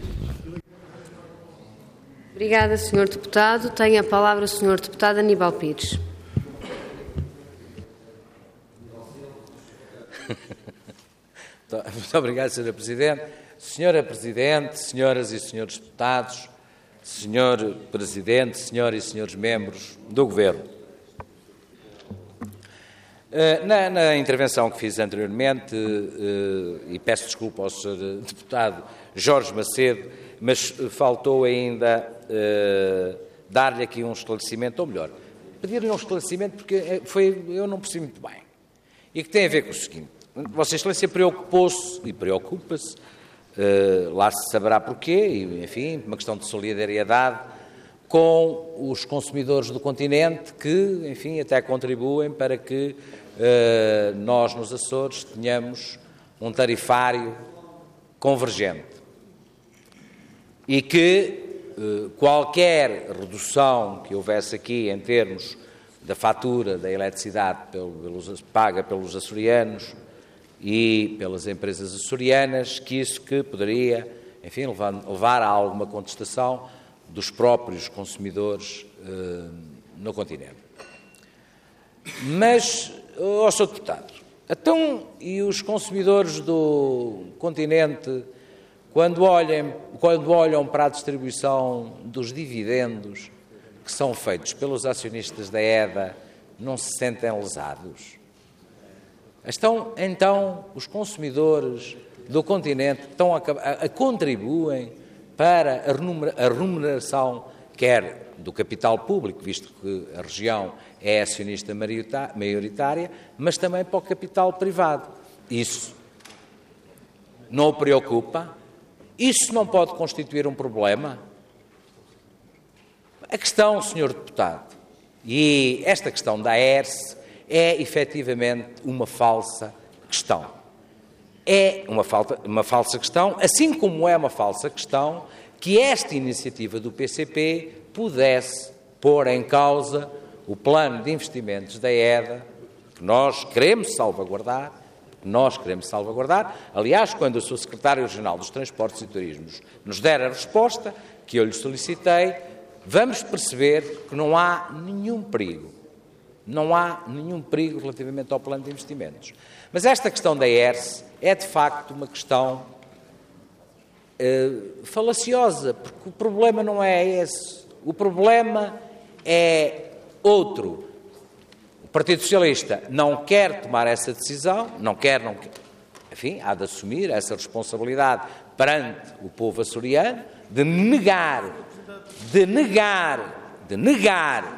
Obrigada, senhor Deputado. Tem a palavra o senhor Deputado Aníbal Pires. Muito obrigado, senhora Presidente. Senhora Presidente, senhoras e senhores deputados, senhor Presidente, senhoras e senhores membros do Governo. Na, na intervenção que fiz anteriormente, e peço desculpa ao senhor Deputado Jorge Macedo, mas faltou ainda dar-lhe aqui um esclarecimento, ou melhor, pedir-lhe um esclarecimento porque foi, eu não percebi muito bem, e que tem a ver com o seguinte. Vossa Excelência preocupou-se e preocupa-se, uh, lá se saberá porquê, e, enfim, uma questão de solidariedade com os consumidores do continente que, enfim, até contribuem para que uh, nós, nos Açores, tenhamos um tarifário convergente e que uh, qualquer redução que houvesse aqui em termos da fatura da eletricidade pelos, paga pelos açorianos e pelas empresas açorianas, que isso que poderia, enfim, levar, levar a alguma contestação dos próprios consumidores eh, no continente. Mas, ó senhor Deputado, então, e os consumidores do continente, quando, olhem, quando olham para a distribuição dos dividendos que são feitos pelos acionistas da E D A, não se sentem lesados? Estão, então, os consumidores do continente estão a, a, a contribuem para a remuneração, quer do capital público, visto que a região é acionista maioritária, mas também para o capital privado. Isso não o preocupa? Isso não pode constituir um problema? A questão, senhor Deputado, e esta questão da E R S é, efetivamente, uma falsa questão. É uma, falta, uma falsa questão, assim como é uma falsa questão que esta iniciativa do P C P pudesse pôr em causa o plano de investimentos da E D A, que nós queremos salvaguardar, que nós queremos salvaguardar. Aliás, quando o seu Secretário Regional dos Transportes e Turismos nos der a resposta que eu lhe solicitei, vamos perceber que não há nenhum perigo, Não há nenhum perigo relativamente ao plano de investimentos. Mas esta questão da E R S é, de facto, uma questão eh, falaciosa, porque o problema não é esse. O problema é outro. O Partido Socialista não quer tomar essa decisão, não quer, não quer. Enfim, há de assumir essa responsabilidade perante o povo açoriano de negar, de negar, de negar,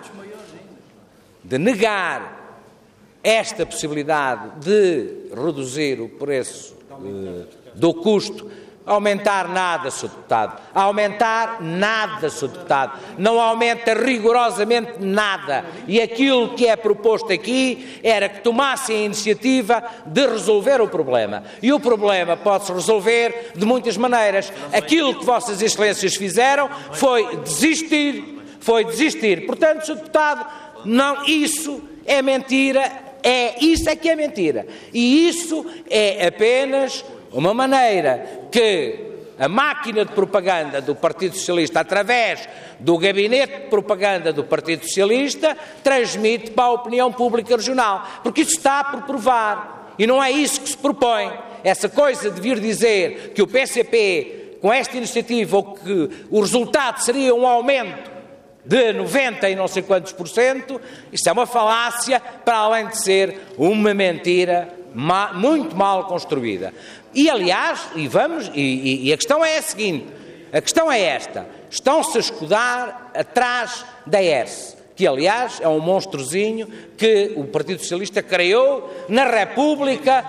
de negar esta possibilidade de reduzir o preço eh, do custo. Aumentar nada, senhor Deputado. Aumentar nada, senhor Deputado. Não aumenta rigorosamente nada. E aquilo que é proposto aqui era que tomassem a iniciativa de resolver o problema. E o problema pode-se resolver de muitas maneiras. Aquilo que Vossas Excelências fizeram foi desistir, foi desistir. Portanto, senhor Deputado, não, isso é mentira, é, isso é que é mentira. E isso é apenas uma maneira que a máquina de propaganda do Partido Socialista, através do gabinete de propaganda do Partido Socialista, transmite para a opinião pública regional. Porque isso está por provar. E não é isso que se propõe. Essa coisa de vir dizer que o P C P, com esta iniciativa, ou que o resultado seria um aumento de noventa e não sei quantos por cento, isto é uma falácia, para além de ser uma mentira muito mal construída. E, aliás, e vamos, e, e a questão é a seguinte, a questão é esta, estão-se a escudar atrás da E R S, que, aliás, é um monstrozinho que o Partido Socialista criou na República,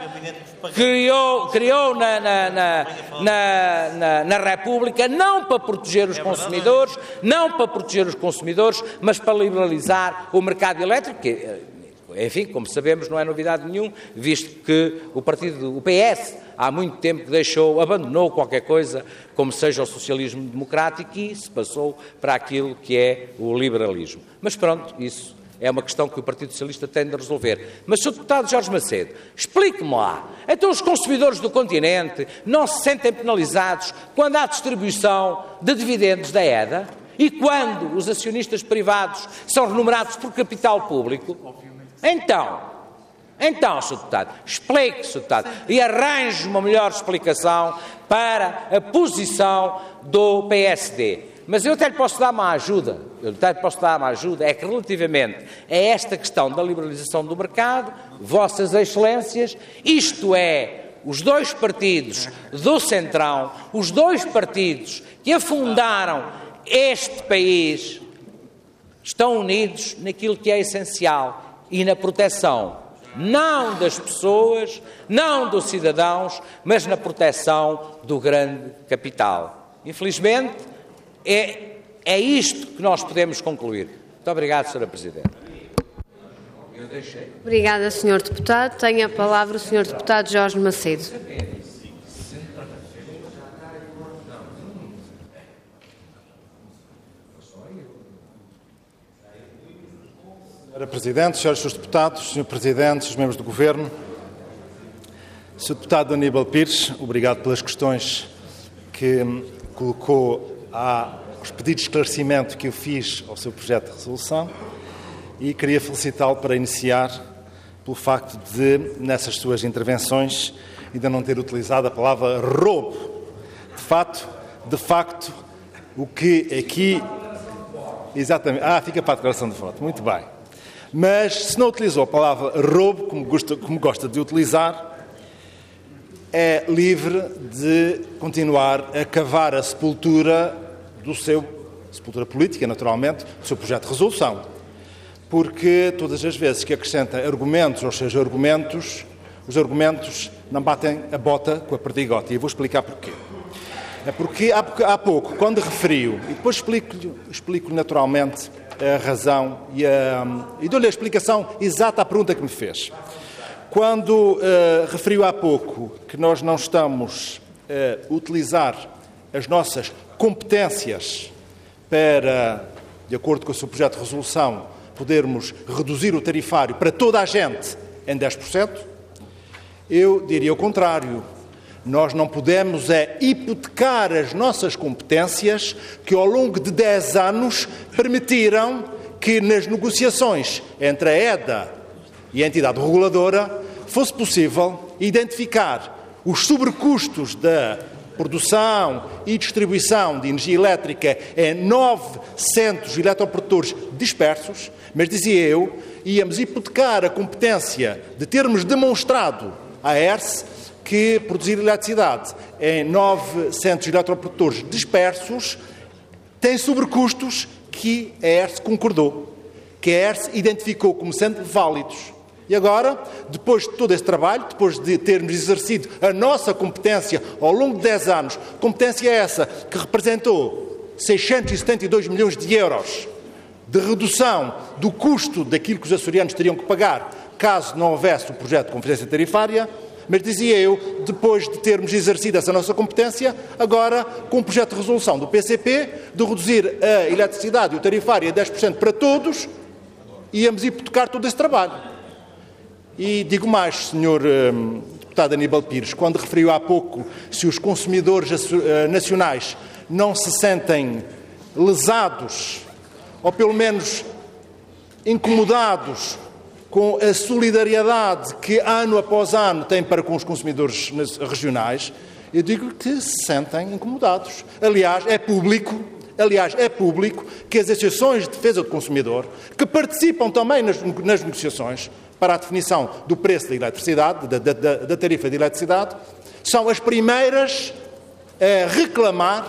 criou, criou na, na, na, na, na, na República, não para proteger os consumidores, não para proteger os consumidores, mas para liberalizar o mercado elétrico, que, enfim, como sabemos, não é novidade nenhuma, visto que o partido, o P S, há muito tempo que deixou, abandonou qualquer coisa, como seja o socialismo democrático, e se passou para aquilo que é o liberalismo. Mas pronto, isso é uma questão que o Partido Socialista tem de resolver. Mas, senhor Deputado Jorge Macedo, explique-me lá, então os consumidores do continente não se sentem penalizados quando há distribuição de dividendos da E D A e quando os acionistas privados são remunerados por capital público? Então, então, senhor Deputado, explique, senhor Deputado, e arranje uma melhor explicação para a posição do P S D. Mas eu até lhe posso dar uma ajuda, eu até lhe posso dar uma ajuda, é que relativamente a esta questão da liberalização do mercado, Vossas Excelências, isto é, os dois partidos do Centrão, os dois partidos que afundaram este país, estão unidos naquilo que é essencial e na proteção, não das pessoas, não dos cidadãos, mas na proteção do grande capital. Infelizmente, é, é isto que nós podemos concluir. Muito obrigado, senhora Presidente. Obrigada, senhor Deputado. Tem a palavra o senhor Deputado Jorge Macedo. Senhora Presidente, senhores senhores deputados, senhor Presidente, senhores membros do Governo, senhor Deputado Aníbal Pires, obrigado pelas questões que colocou aos pedidos de esclarecimento que eu fiz ao seu projeto de resolução e queria felicitá-lo para iniciar pelo facto de, nessas suas intervenções, ainda não ter utilizado a palavra roubo. De facto, de facto, o que aqui... Exatamente. Ah, fica para a declaração de voto. Muito bem. Mas, se não utilizou a palavra roubo, como gosta, como gosta de utilizar, é livre de continuar a cavar a sepultura do seu, sepultura política, naturalmente, do seu projeto de resolução. Porque todas as vezes que acrescenta argumentos aos seus argumentos, os argumentos não batem a bota com a perdigota. E eu vou explicar porquê. É porque há, há pouco, quando referiu, e depois explico-lhe explico naturalmente a razão e, a, e dou-lhe a explicação exata à pergunta que me fez. Quando uh, referiu há pouco que nós não estamos a uh, utilizar as nossas competências para, de acordo com o seu projeto de resolução, podermos reduzir o tarifário para toda a gente em dez por cento, eu diria o contrário. Nós não podemos é hipotecar as nossas competências que ao longo de dez anos permitiram que nas negociações entre a EDA e a entidade reguladora fosse possível identificar os sobrecustos da produção e distribuição de energia elétrica em novecentos eletroprodutores dispersos, mas, dizia eu, íamos hipotecar a competência de termos demonstrado à E R S que produzir eletricidade em novecentos eletroprodutores dispersos tem sobrecustos que a E R S concordou, que a E R S identificou como sendo válidos. E agora, depois de todo esse trabalho, depois de termos exercido a nossa competência ao longo de dez anos, competência essa que representou seiscentos e setenta e dois milhões de euros de redução do custo daquilo que os açorianos teriam que pagar caso não houvesse o projeto de conferência tarifária, mas, dizia eu, depois de termos exercido essa nossa competência, agora, com o projeto de resolução do P C P, de reduzir a eletricidade e o tarifário a dez por cento para todos, íamos hipotecar todo esse trabalho. E digo mais, senhor hum, deputado Aníbal Pires, quando referiu há pouco se os consumidores uh, nacionais não se sentem lesados, ou pelo menos incomodados com a solidariedade que ano após ano tem para com os consumidores regionais, eu digo que se sentem incomodados. Aliás, é público, aliás, é público que as associações de defesa do consumidor, que participam também nas, nas negociações para a definição do preço da eletricidade, da, da, da tarifa de eletricidade, são as primeiras a reclamar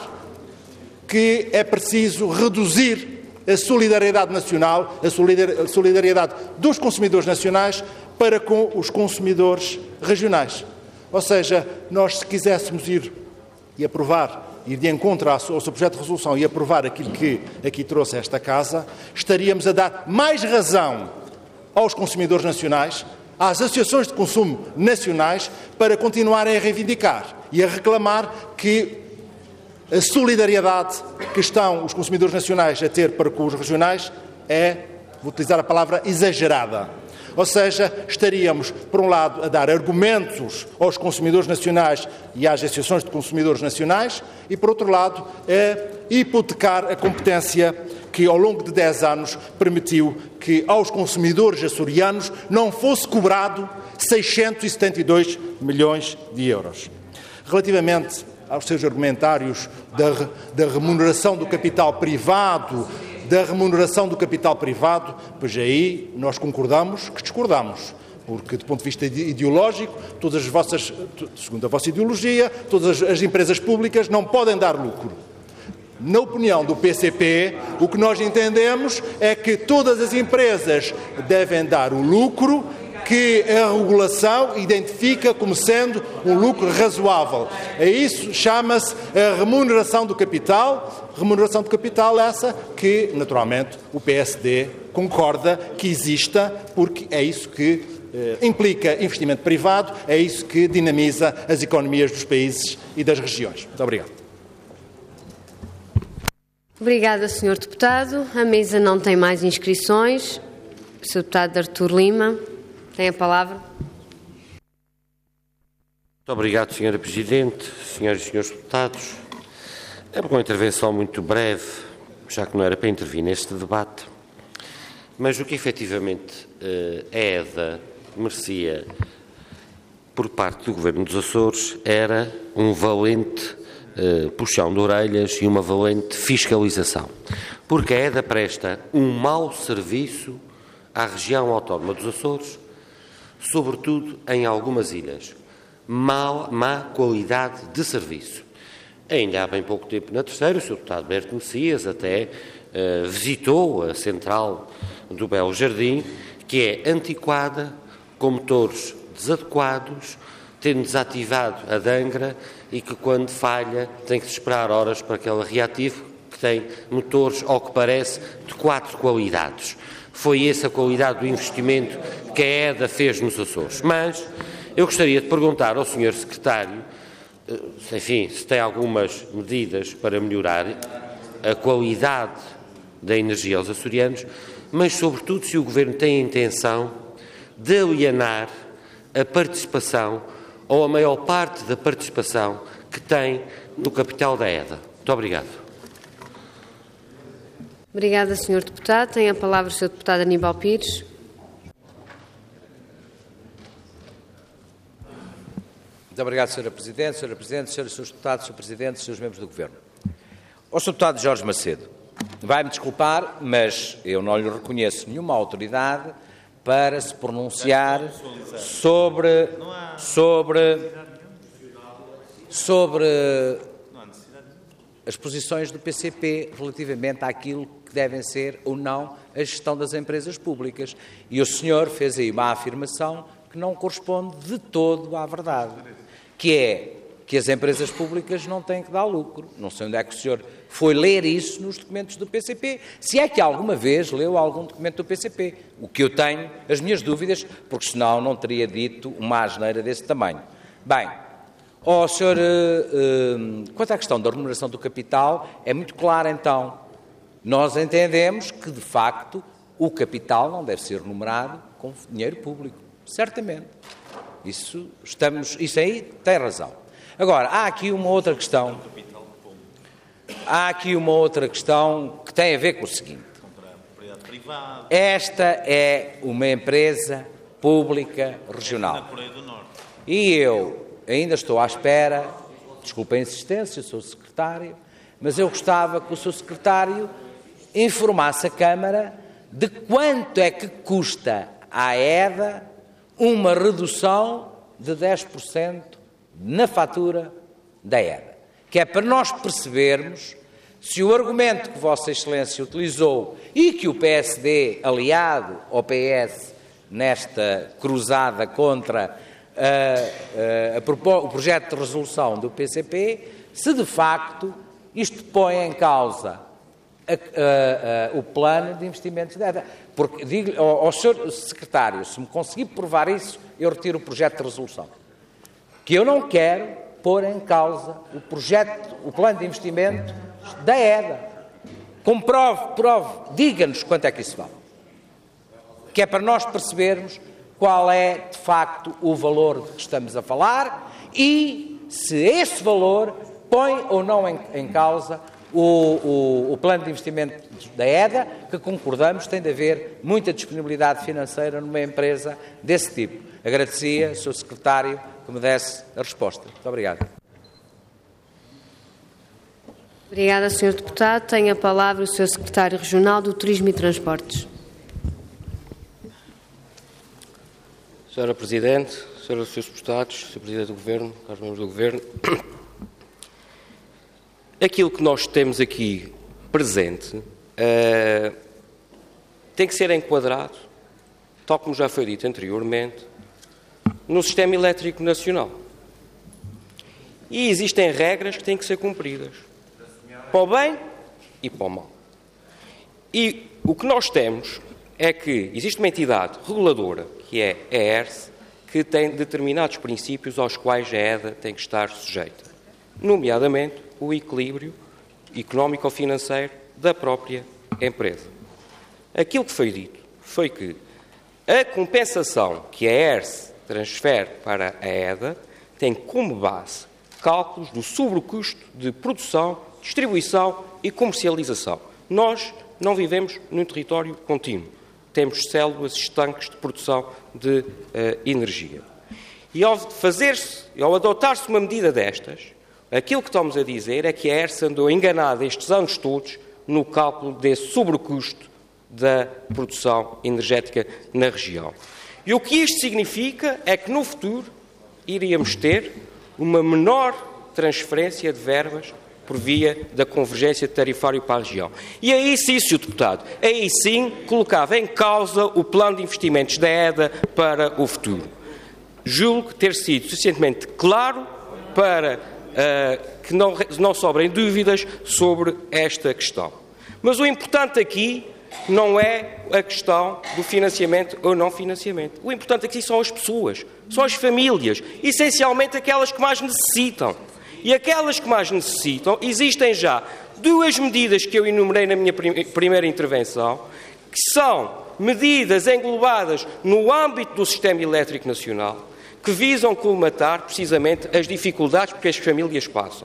que é preciso reduzir a solidariedade nacional, a solidariedade dos consumidores nacionais para com os consumidores regionais. Ou seja, nós, se quiséssemos ir e aprovar, ir de encontro ao seu projeto de resolução e aprovar aquilo que aqui trouxe a esta Casa, estaríamos a dar mais razão aos consumidores nacionais, às associações de consumo nacionais, para continuarem a reivindicar e a reclamar que a solidariedade que estão os consumidores nacionais a ter para com os regionais é, vou utilizar a palavra, exagerada. Ou seja, estaríamos, por um lado, a dar argumentos aos consumidores nacionais e às associações de consumidores nacionais e, por outro lado, a hipotecar a competência que, ao longo de dez anos, permitiu que aos consumidores açorianos não fosse cobrado seiscentos e setenta e dois milhões de euros. Relativamente aos seus argumentários da, da remuneração do capital privado, da remuneração do capital privado, pois aí nós concordamos que discordamos, porque, do ponto de vista ideológico, todas as vossas, segundo a vossa ideologia, todas as, as empresas públicas não podem dar lucro. Na opinião do P C P, o que nós entendemos é que todas as empresas devem dar o lucro que a regulação identifica como sendo um lucro razoável. É isso, chama-se a remuneração do capital, remuneração do capital essa que, naturalmente, o P S D concorda que exista, porque é isso que eh, implica investimento privado, é isso que dinamiza as economias dos países e das regiões. Muito obrigado. Obrigada, senhor Deputado. A mesa não tem mais inscrições. O senhor Deputado Artur Lima tem a palavra. Muito obrigado, senhora Presidente, senhoras e senhores deputados. É uma intervenção muito breve, já que não era para intervir neste debate, mas o que efetivamente a EDA merecia por parte do Governo dos Açores era um valente Uh, puxão de orelhas e uma valente fiscalização, porque a EDA presta um mau serviço à região autónoma dos Açores, sobretudo em algumas ilhas. Má, má qualidade de serviço. Ainda há bem pouco tempo na Terceira, o senhor deputado Berto Messias até uh, visitou a central do Belo Jardim, que é antiquada, com motores desadequados, tendo desativado a Dangra e que, quando falha, tem que esperar horas para que ela reative, que tem motores, ao que parece, de quatro qualidades. Foi essa a qualidade do investimento que a EDA fez nos Açores. Mas eu gostaria de perguntar ao senhor Secretário, enfim, se tem algumas medidas para melhorar a qualidade da energia aos açorianos, mas, sobretudo, se o Governo tem a intenção de alienar a participação ou a maior parte da participação que tem no capital da EDA. Muito obrigado. Obrigada, senhor Deputado. Tem a palavra o senhor Deputado Aníbal Pires. Muito obrigado, senhora Presidente, senhora Presidente, senhores senhores Deputados, senhor Presidente, senhores membros do Governo. Ao senhor Deputado Jorge Macedo, vai-me desculpar, mas eu não lhe reconheço nenhuma autoridade para se pronunciar sobre, sobre, sobre as posições do P C P relativamente àquilo que devem ser ou não a gestão das empresas públicas. E o senhor fez aí uma afirmação que não corresponde de todo à verdade, que é que as empresas públicas não têm que dar lucro. Não sei onde é que o senhor foi ler isso nos documentos do P C P, se é que alguma vez leu algum documento do P C P, o que eu tenho as minhas dúvidas, porque senão não teria dito uma asneira desse tamanho. Bem, ó, senhor, uh, uh, quanto à questão da remuneração do capital, é muito claro então. Nós entendemos que, de facto, o capital não deve ser remunerado com dinheiro público, certamente. Isso, estamos, isso aí tem razão. Agora, há aqui uma outra questão, há aqui uma outra questão que tem a ver com o seguinte. Esta é uma empresa pública regional. E eu ainda estou à espera, desculpa a insistência, sou secretário, mas eu gostava que o seu secretário informasse a Câmara de quanto é que custa à EDA uma redução de dez por cento na fatura da EDA, que é para nós percebermos se o argumento que Vossa Excelência utilizou e que o P S D, aliado ao P S, nesta cruzada contra a, a, a, o projeto de resolução do P C P, se de facto isto põe em causa a, a, a, o plano de investimentos da EDA. Porque, digo ao, ao senhor Secretário, se me conseguir provar isso, eu retiro o projeto de resolução. Que eu não quero pôr em causa o projeto, o plano de investimento da EDA. Comprove, prove, diga-nos quanto é que isso vale. Que é para nós percebermos qual é, de facto, o valor de que estamos a falar e se esse valor põe ou não em, em causa o, o, o plano de investimento da EDA, que concordamos tem de haver muita disponibilidade financeira numa empresa desse tipo. Agradecia, senhor Secretário, que me desse a resposta. Muito obrigado. Obrigada, senhor Deputado. Tem a palavra o senhor Secretário Regional do Turismo e Transportes. senhora Presidente, senhoras e senhores Deputados, senhor Presidente do Governo, caros membros do Governo, aquilo que nós temos aqui presente uh, tem que ser enquadrado, tal como já foi dito anteriormente, no Sistema Elétrico Nacional. E existem regras que têm que ser cumpridas, para o bem e para o mal. E o que nós temos é que existe uma entidade reguladora, que é a E R S, que tem determinados princípios aos quais a EDA tem que estar sujeita, nomeadamente o equilíbrio económico-financeiro da própria empresa. Aquilo que foi dito foi que a compensação que a E R S transfere para a EDA tem como base cálculos do sobrecusto de produção, distribuição e comercialização. Nós não vivemos num território contínuo. Temos células estanques de produção de uh, energia. E ao fazer-se, ao adotar-se uma medida destas, aquilo que estamos a dizer é que a E R S andou enganada estes anos todos no cálculo desse sobrecusto da produção energética na região. E o que isto significa é que no futuro iríamos ter uma menor transferência de verbas por via da convergência tarifária para a região. E aí sim, senhor Deputado, aí sim colocava em causa o plano de investimentos da EDA para o futuro. Julgo ter sido suficientemente claro para uh, que não, não sobrem dúvidas sobre esta questão. Mas o importante aqui não é a questão do financiamento ou não financiamento. O importante aqui são as pessoas, são as famílias, essencialmente aquelas que mais necessitam. E aquelas que mais necessitam, existem já duas medidas que eu enumerei na minha prim- primeira intervenção, que são medidas englobadas no âmbito do Sistema Elétrico Nacional, que visam colmatar precisamente as dificuldades que as famílias passam.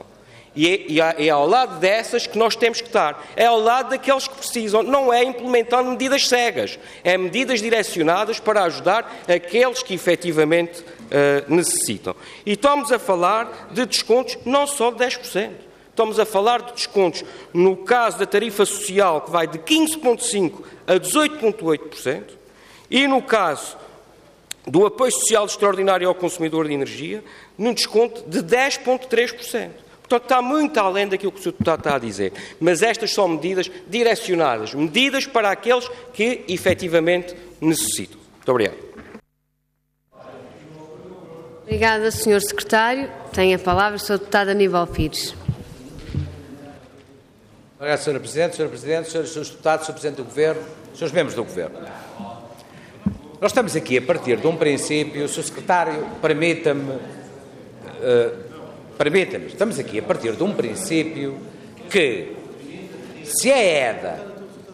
E é, e é ao lado dessas que nós temos que estar. É ao lado daqueles que precisam. Não é implementar medidas cegas. É medidas direcionadas para ajudar aqueles que efetivamente uh, necessitam. E estamos a falar de descontos não só de dez por cento. Estamos a falar de descontos, no caso da tarifa social, que vai de quinze vírgula cinco por cento a dezoito vírgula oito por cento, e no caso do apoio social extraordinário ao consumidor de energia, num desconto de dez vírgula três por cento. Portanto, está muito além daquilo que o senhor Deputado está a dizer. Mas estas são medidas direcionadas, medidas para aqueles que efetivamente necessitam. Muito obrigado. Obrigada, senhor Secretário. Tem a palavra o senhor Deputado Aníbal Pires. Obrigado, senhora Presidente, senhor Presidente, senhores, senhores Deputados, senhor Presidente do Governo, senhores membros do Governo. Nós estamos aqui a partir de um princípio, senhor Secretário, permita-me... Uh, Permita-me, estamos aqui a partir de um princípio que, se a EDA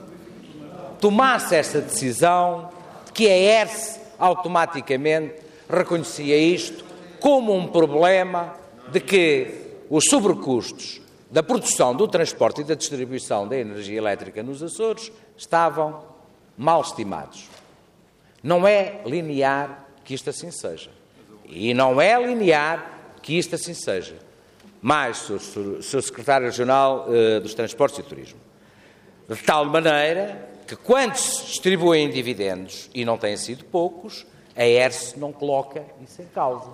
tomasse esta decisão, que a E R S automaticamente reconhecia isto como um problema de que os sobrecustos da produção, do transporte e da distribuição da energia elétrica nos Açores estavam mal estimados. Não é linear que isto assim seja. E não é linear que isto assim seja. Mas, senhor Secretário Regional uh, dos Transportes e Turismo, de tal maneira que quando se distribuem dividendos, e não têm sido poucos, a E R S não coloca isso em causa.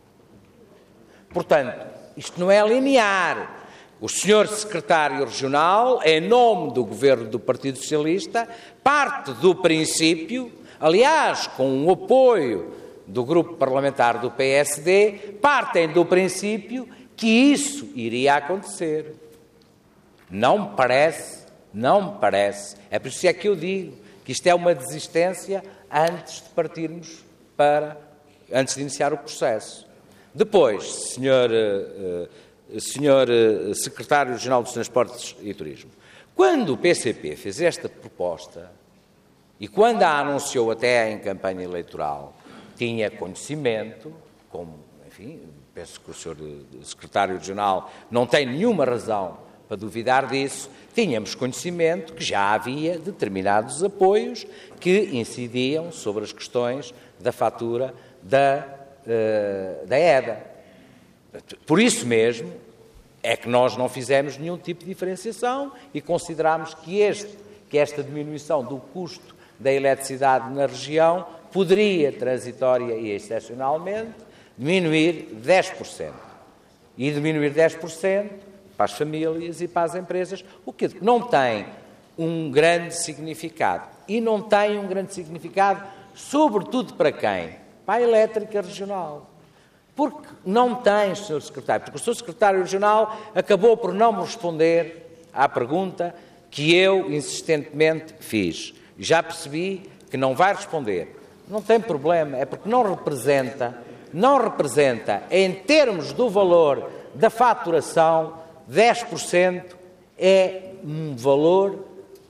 Portanto, isto não é linear. O senhor Secretário Regional, em nome do Governo do Partido Socialista, parte do princípio, aliás, com o apoio do Grupo Parlamentar do P S D, partem do princípio que isso iria acontecer. Não me parece, não me parece, é por isso é que eu digo que isto é uma desistência antes de partirmos para, antes de iniciar o processo. Depois, senhor, uh, senhor uh, Secretário Regional dos Transportes e Turismo, quando o P C P fez esta proposta, e quando a anunciou até em campanha eleitoral, tinha conhecimento, como, enfim, penso que o senhor Secretário Regional não tem nenhuma razão para duvidar disso, tínhamos conhecimento que já havia determinados apoios que incidiam sobre as questões da fatura da, uh, da EDA. Por isso mesmo é que nós não fizemos nenhum tipo de diferenciação e consideramos que, este, que esta diminuição do custo da eletricidade na região poderia, transitória e excepcionalmente, diminuir dez por cento. E diminuir dez por cento para as famílias e para as empresas, o que não tem um grande significado. E não tem um grande significado, sobretudo para quem? Para a elétrica regional. Porque não tem, senhor Secretário, porque o senhor Secretário Regional acabou por não me responder à pergunta que eu insistentemente fiz. Já percebi que não vai responder. Não tem problema, é porque não representa, não representa, em termos do valor da faturação, dez por cento é um valor,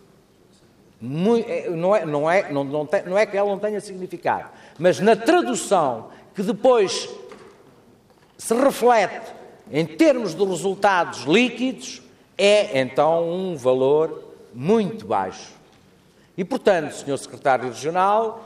muito, não, é, não, é, não, não, tem, não é que ela não tenha significado, mas na tradução que depois se reflete em termos de resultados líquidos, é então um valor muito baixo. E, portanto, senhor Secretário Regional,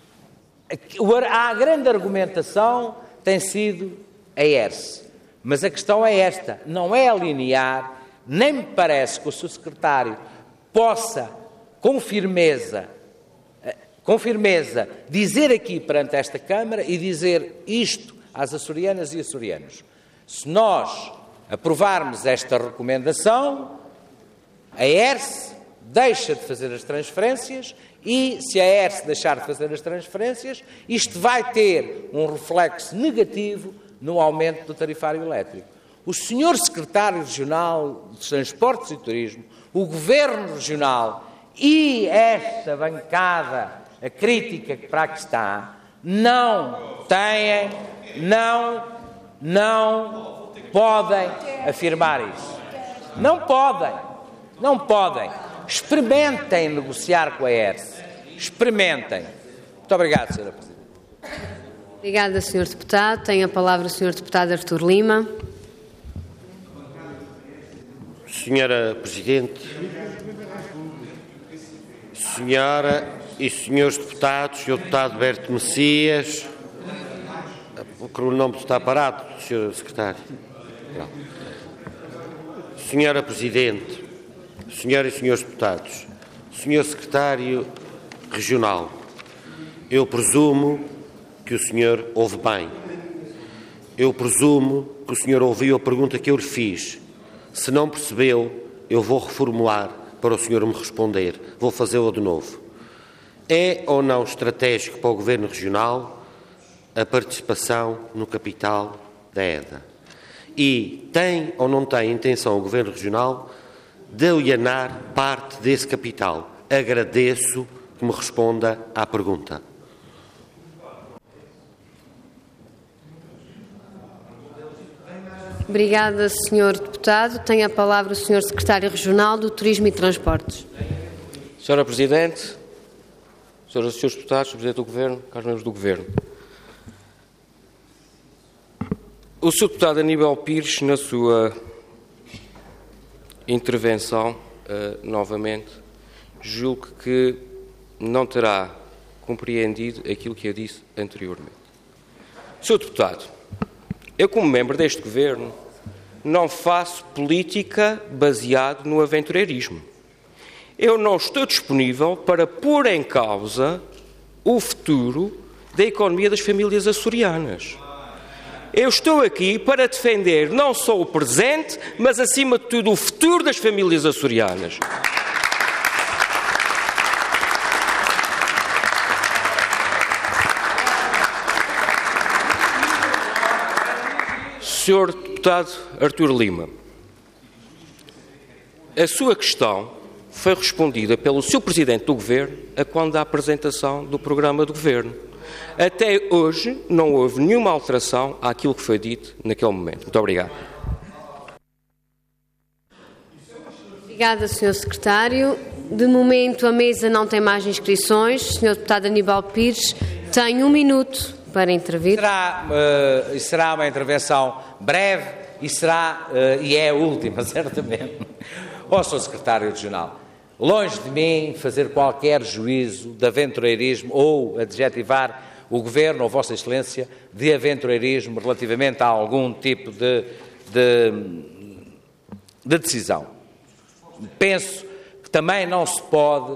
a grande argumentação tem sido a E R S. Mas a questão é esta, não é linear, nem me parece que o senhor Secretário possa, com firmeza, com firmeza, dizer aqui perante esta Câmara e dizer isto às açorianas e açorianos. Se nós aprovarmos esta recomendação, a E R S deixa de fazer as transferências e, se a E R S deixar de fazer as transferências, isto vai ter um reflexo negativo no aumento do tarifário elétrico. O senhor Secretário Regional dos Transportes e Turismo, o Governo Regional e esta bancada, a crítica que para aqui está, não têm, não, não podem afirmar isso. Não podem, não podem. Experimentem negociar com a E R S. Experimentem. Muito obrigado, senhora Presidente. Obrigada, senhor Deputado. Tem a palavra o senhor Deputado Artur Lima. Senhora Presidente, Senhora e Senhores Deputados, Senhor Deputado Berto Messias, o cronómetro está parado, Senhor Secretário. Não. Senhora Presidente, Senhoras e Senhores Deputados, Senhor Secretário Regional, eu presumo que o senhor ouve bem. Eu presumo que o senhor ouviu a pergunta que eu lhe fiz. Se não percebeu, eu vou reformular para o senhor me responder. Vou fazê-lo de novo. É ou não estratégico para o Governo Regional a participação no capital da E D A? E tem ou não tem intenção o Governo Regional de alienar parte desse capital? Agradeço que me responda à pergunta. Obrigada, senhor Deputado. Tem a palavra o senhor Secretário Regional do Turismo e Transportes. Senhora Presidente, senhoras e senhores Deputados, senhor Presidente do Governo, caros membros do Governo. O senhor Deputado Aníbal Pires, na sua intervenção, uh, novamente, julgo que não terá compreendido aquilo que eu disse anteriormente. senhor Deputado, eu, como membro deste Governo, não faço política baseada no aventureirismo. Eu não estou disponível para pôr em causa o futuro da economia das famílias açorianas. Eu estou aqui para defender não só o presente, mas, acima de tudo, o futuro das famílias açorianas. senhor Deputado Artur Lima, a sua questão foi respondida pelo senhor Presidente do Governo a quando da apresentação do programa do Governo. Até hoje não houve nenhuma alteração àquilo que foi dito naquele momento. Muito obrigado. Obrigada, senhor Secretário. De momento, a mesa não tem mais inscrições. senhor Deputado Aníbal Pires tem um minuto para intervir. Será, uh, será uma intervenção breve e, será, uh, e é a última, certamente. Ó, oh, senhor Secretário Regional, longe de mim fazer qualquer juízo de aventureirismo ou adjetivar o Governo ou Vossa Excelência de aventureirismo relativamente a algum tipo de, de, de decisão. Penso que também não se pode uh,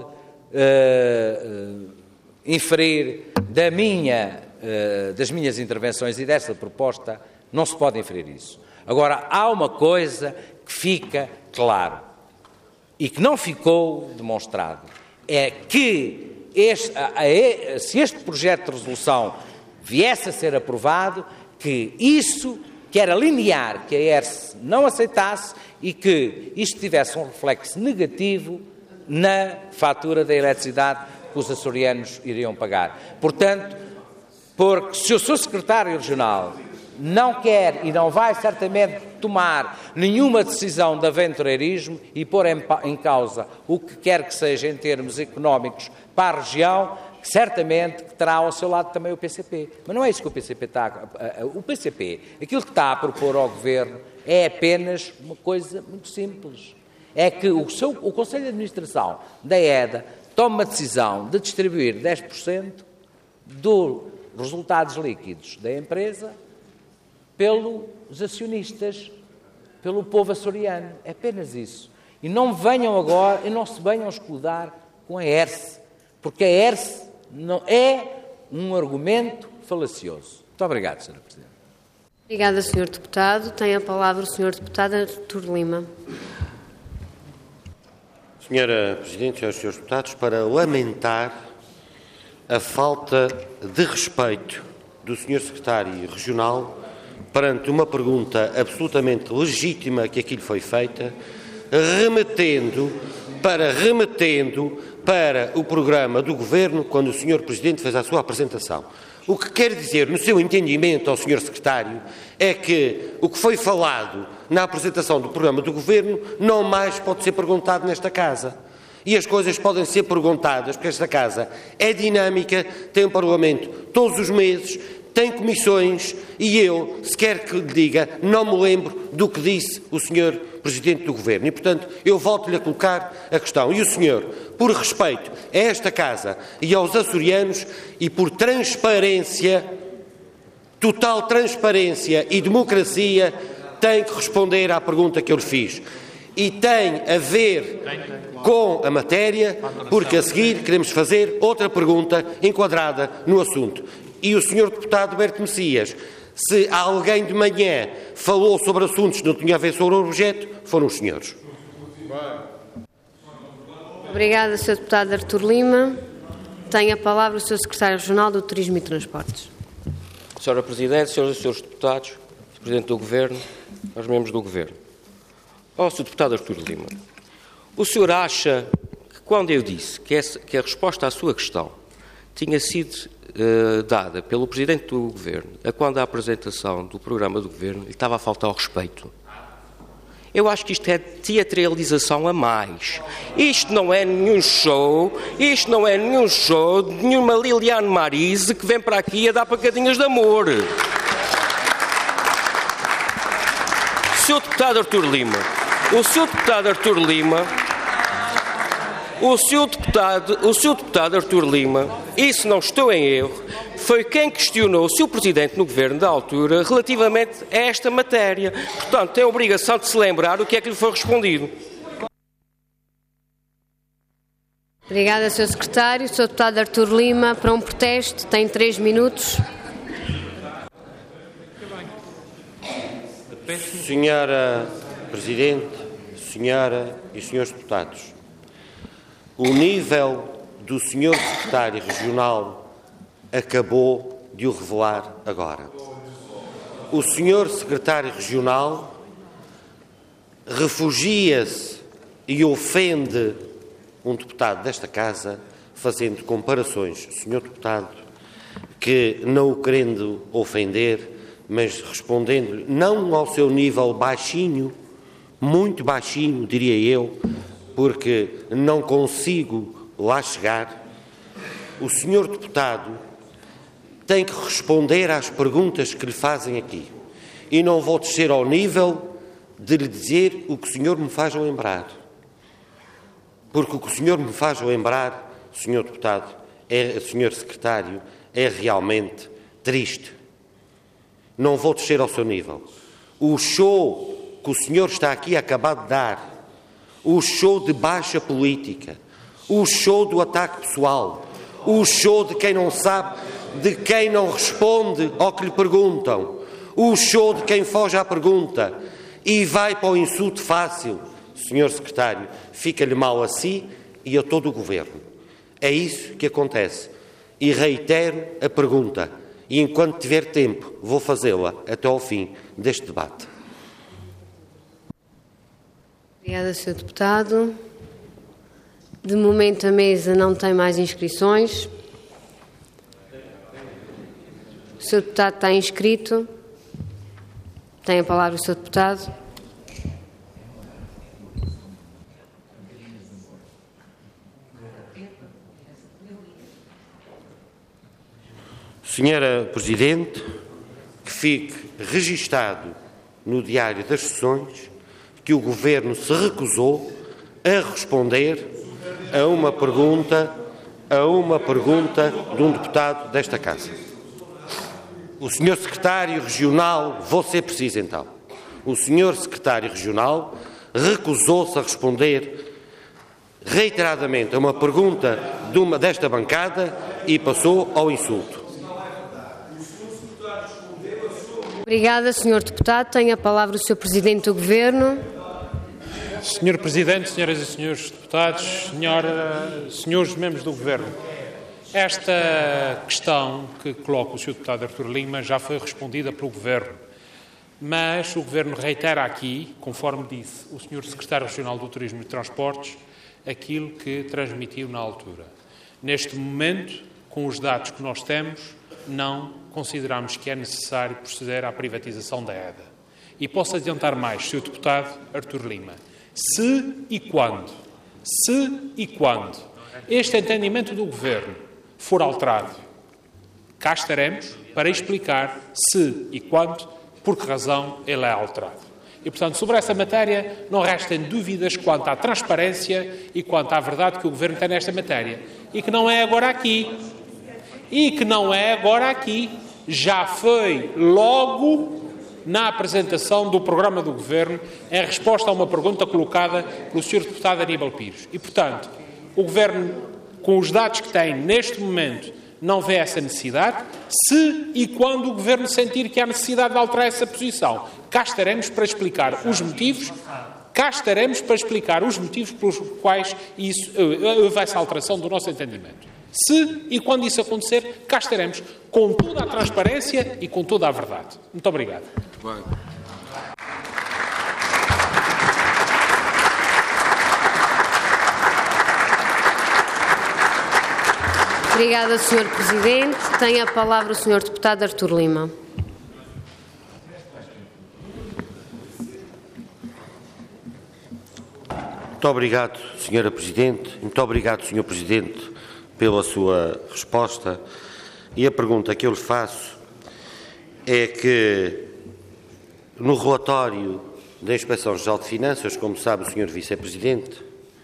uh, inferir da minha, uh, das minhas intervenções e dessa proposta, não se pode inferir isso. Agora, há uma coisa que fica claro e que não ficou demonstrado, é que este, a, a, se este projeto de resolução viesse a ser aprovado, que isso, que era linear, que a E R S não aceitasse e que isto tivesse um reflexo negativo na fatura da eletricidade que os açorianos iriam pagar. Portanto, porque se o senhor Secretário Regional não quer e não vai certamente tomar nenhuma decisão de aventureirismo e pôr em, em causa o que quer que seja em termos económicos para a região, certamente que terá ao seu lado também o P C P. Mas não é isso que o P C P está... O P C P, aquilo que está a propor ao Governo é apenas uma coisa muito simples. É que o, seu, o Conselho de Administração da E D A tome uma decisão de distribuir dez por cento dos resultados líquidos da empresa pelos acionistas, pelo povo açoriano. É apenas isso. E não venham agora, e não se venham escudar com a E R S, porque a E R S não é um argumento falacioso. Muito obrigado, senhora Presidente. Obrigada, senhor Deputado. Tem a palavra o senhor Deputado Artur Lima. Senhora Presidente, senhoras e senhores Deputados, para lamentar a falta de respeito do senhor Secretário Regional perante uma pergunta absolutamente legítima que aqui lhe foi feita, remetendo para, remetendo para o programa do Governo quando o senhor Presidente fez a sua apresentação. O que quer dizer, no seu entendimento ao senhor Secretário, é que o que foi falado na apresentação do programa do Governo não mais pode ser perguntado nesta Casa. E as coisas podem ser perguntadas, porque esta Casa é dinâmica, tem um Parlamento todos os meses, tem comissões, e eu, se quer que lhe diga, não me lembro do que disse o senhor Presidente do Governo. E, portanto, eu volto-lhe a colocar a questão. E o senhor, por respeito a esta Casa e aos açorianos e por transparência, total transparência e democracia, tem que responder à pergunta que eu lhe fiz. E tem a ver com a matéria, porque a seguir queremos fazer outra pergunta enquadrada no assunto. E o senhor deputado Berto Messias, se alguém de manhã falou sobre assuntos que não tinha a ver sobre o objeto, foram os senhores. Obrigada, senhor Deputado Artur Lima. Tem a palavra o senhor Secretário Regional do Turismo e Transportes. senhora Presidente, senhoras e senhores deputados, senhor Presidente do Governo, aos membros do Governo. Ó, senhor Deputado Artur Lima, o senhor acha que quando eu disse que, essa, que a resposta à sua questão tinha sido uh, dada pelo Presidente do Governo, a quando a apresentação do programa do Governo lhe estava a faltar ao respeito? Eu acho que isto é teatralização a mais. Isto não é nenhum show, isto não é nenhum show de nenhuma Liliane Marise que vem para aqui a dar pacadinhas de amor. senhor Deputado Artur Lima, o senhor Deputado Artur Lima, o senhor Deputado, o senhor Deputado Artur Lima, e se não estou em erro, foi quem questionou o senhor Presidente no Governo da altura relativamente a esta matéria. Portanto, tem a obrigação de se lembrar o que é que lhe foi respondido. Obrigada, senhor Secretário. O senhor Deputado Artur Lima, para um protesto, tem três minutos. Senhora Presidente, senhora e senhores deputados, o nível do senhor Secretário Regional acabou de o revelar agora. O senhor Secretário Regional refugia-se e ofende um deputado desta Casa, fazendo comparações, senhor deputado, que não o querendo ofender, mas respondendo não ao seu nível baixinho, muito baixinho, diria eu, porque não consigo lá chegar, o senhor deputado tem que responder às perguntas que lhe fazem aqui. E não vou descer ao nível de lhe dizer o que o senhor me faz lembrar. Porque o que o senhor me faz lembrar, senhor deputado, é, senhor secretário, é realmente triste. Não vou descer ao seu nível. O show que o senhor está aqui a acabar de dar, o show de baixa política, o show do ataque pessoal, o show de quem não sabe, de quem não responde ao que lhe perguntam, o show de quem foge à pergunta e vai para o insulto fácil, senhor secretário, fica-lhe mal a si e a todo o Governo. É isso que acontece. E reitero a pergunta, e enquanto tiver tempo vou fazê-la até ao fim deste debate. Obrigada, senhor Deputado. De momento a mesa não tem mais inscrições. O senhor Deputado está inscrito. Tem a palavra o senhor Deputado. Senhora Presidente, que fique registado no Diário das Sessões que o Governo se recusou a responder a uma pergunta, a uma pergunta de um deputado desta Casa. O senhor Secretário Regional, vou ser preciso então, o senhor Secretário Regional recusou-se a responder reiteradamente a uma pergunta de uma, desta bancada e passou ao insulto. Obrigada, senhor Deputado. Tem a palavra o senhor Presidente do Governo. senhor Presidente, senhoras e senhores deputados, senhora, senhores membros do Governo, esta questão que coloca o senhor Deputado Artur Lima já foi respondida pelo Governo, mas o Governo reitera aqui, conforme disse o senhor Secretário Regional do Turismo e Transportes, aquilo que transmitiu na altura. Neste momento, com os dados que nós temos, não consideramos que é necessário proceder à privatização da E D A. E posso adiantar mais, senhor Deputado Artur Lima, se e quando, se e quando este entendimento do Governo for alterado, cá estaremos para explicar se e quando, por que razão ele é alterado. E, portanto, sobre essa matéria não restem dúvidas quanto à transparência e quanto à verdade que o Governo tem nesta matéria. E que não é agora aqui. E que não é agora aqui. Já foi logo na apresentação do programa do Governo em resposta a uma pergunta colocada pelo senhor Deputado Aníbal Pires. E, portanto, o Governo, com os dados que tem neste momento, não vê essa necessidade. Se e quando o Governo sentir que há necessidade de alterar essa posição, cá estaremos para explicar os motivos, cá estaremos para explicar os motivos pelos quais isso, houve essa alteração do nosso entendimento. Se e quando isso acontecer, cá estaremos com toda a transparência e com toda a verdade. Muito obrigado. Bem. Obrigada, senhor Presidente. Tem a palavra o senhor Deputado Artur Lima. Muito obrigado, senhora Presidente. Muito obrigado, senhor Presidente, pela sua resposta. E a pergunta que eu lhe faço é que, no relatório da Inspeção-Geral de Finanças, como sabe o senhor Vice-Presidente,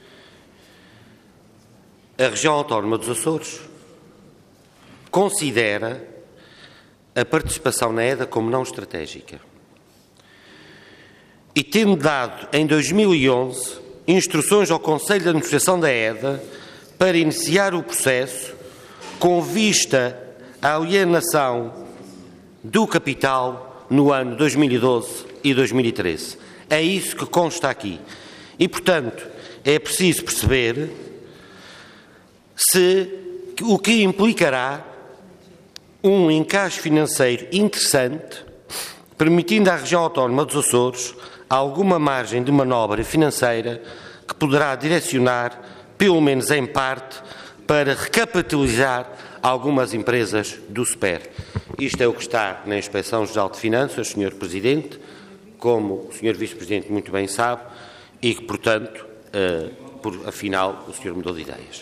a região autónoma dos Açores considera a participação na E D A como não estratégica. E tendo dado, em dois mil e onze, instruções ao Conselho de Administração da E D A para iniciar o processo com vista à alienação do capital no ano dois mil e doze e dois mil e treze. É isso que consta aqui. E, portanto, é preciso perceber se o que implicará um encaixe financeiro interessante, permitindo à região autónoma dos Açores alguma margem de manobra financeira que poderá direcionar, pelo menos em parte, para recapitalizar algumas empresas do S P E R. Isto é o que está na Inspeção-Geral de Finanças, senhor Presidente, como o senhor Vice-Presidente muito bem sabe, e que, portanto, uh, por, afinal, o senhor mudou de ideias.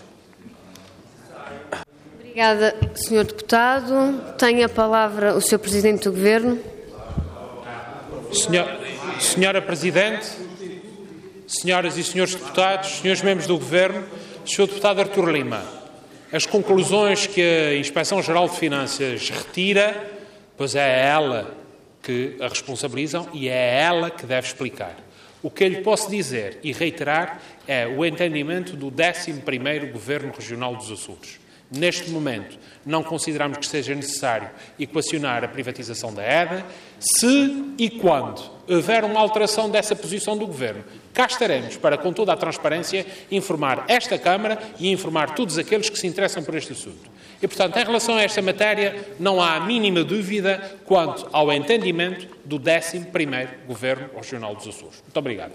Obrigada, senhor Deputado. Tem a palavra o senhor Presidente do Governo. Senhor, senhora Presidente, senhoras e senhores deputados, senhores membros do Governo, senhor Deputado Artur Lima, as conclusões que a Inspeção-Geral de Finanças retira, pois é ela que a responsabilizam e é ela que deve explicar. O que eu lhe posso dizer e reiterar é o entendimento do décimo primeiro Governo Regional dos Açores. Neste momento, não consideramos que seja necessário equacionar a privatização da E D A. Se e quando houver uma alteração dessa posição do Governo, cá estaremos para, com toda a transparência, informar esta Câmara e informar todos aqueles que se interessam por este assunto. E, portanto, em relação a esta matéria, não há a mínima dúvida quanto ao entendimento do décimo primeiro Governo Regional dos Açores. Muito obrigado.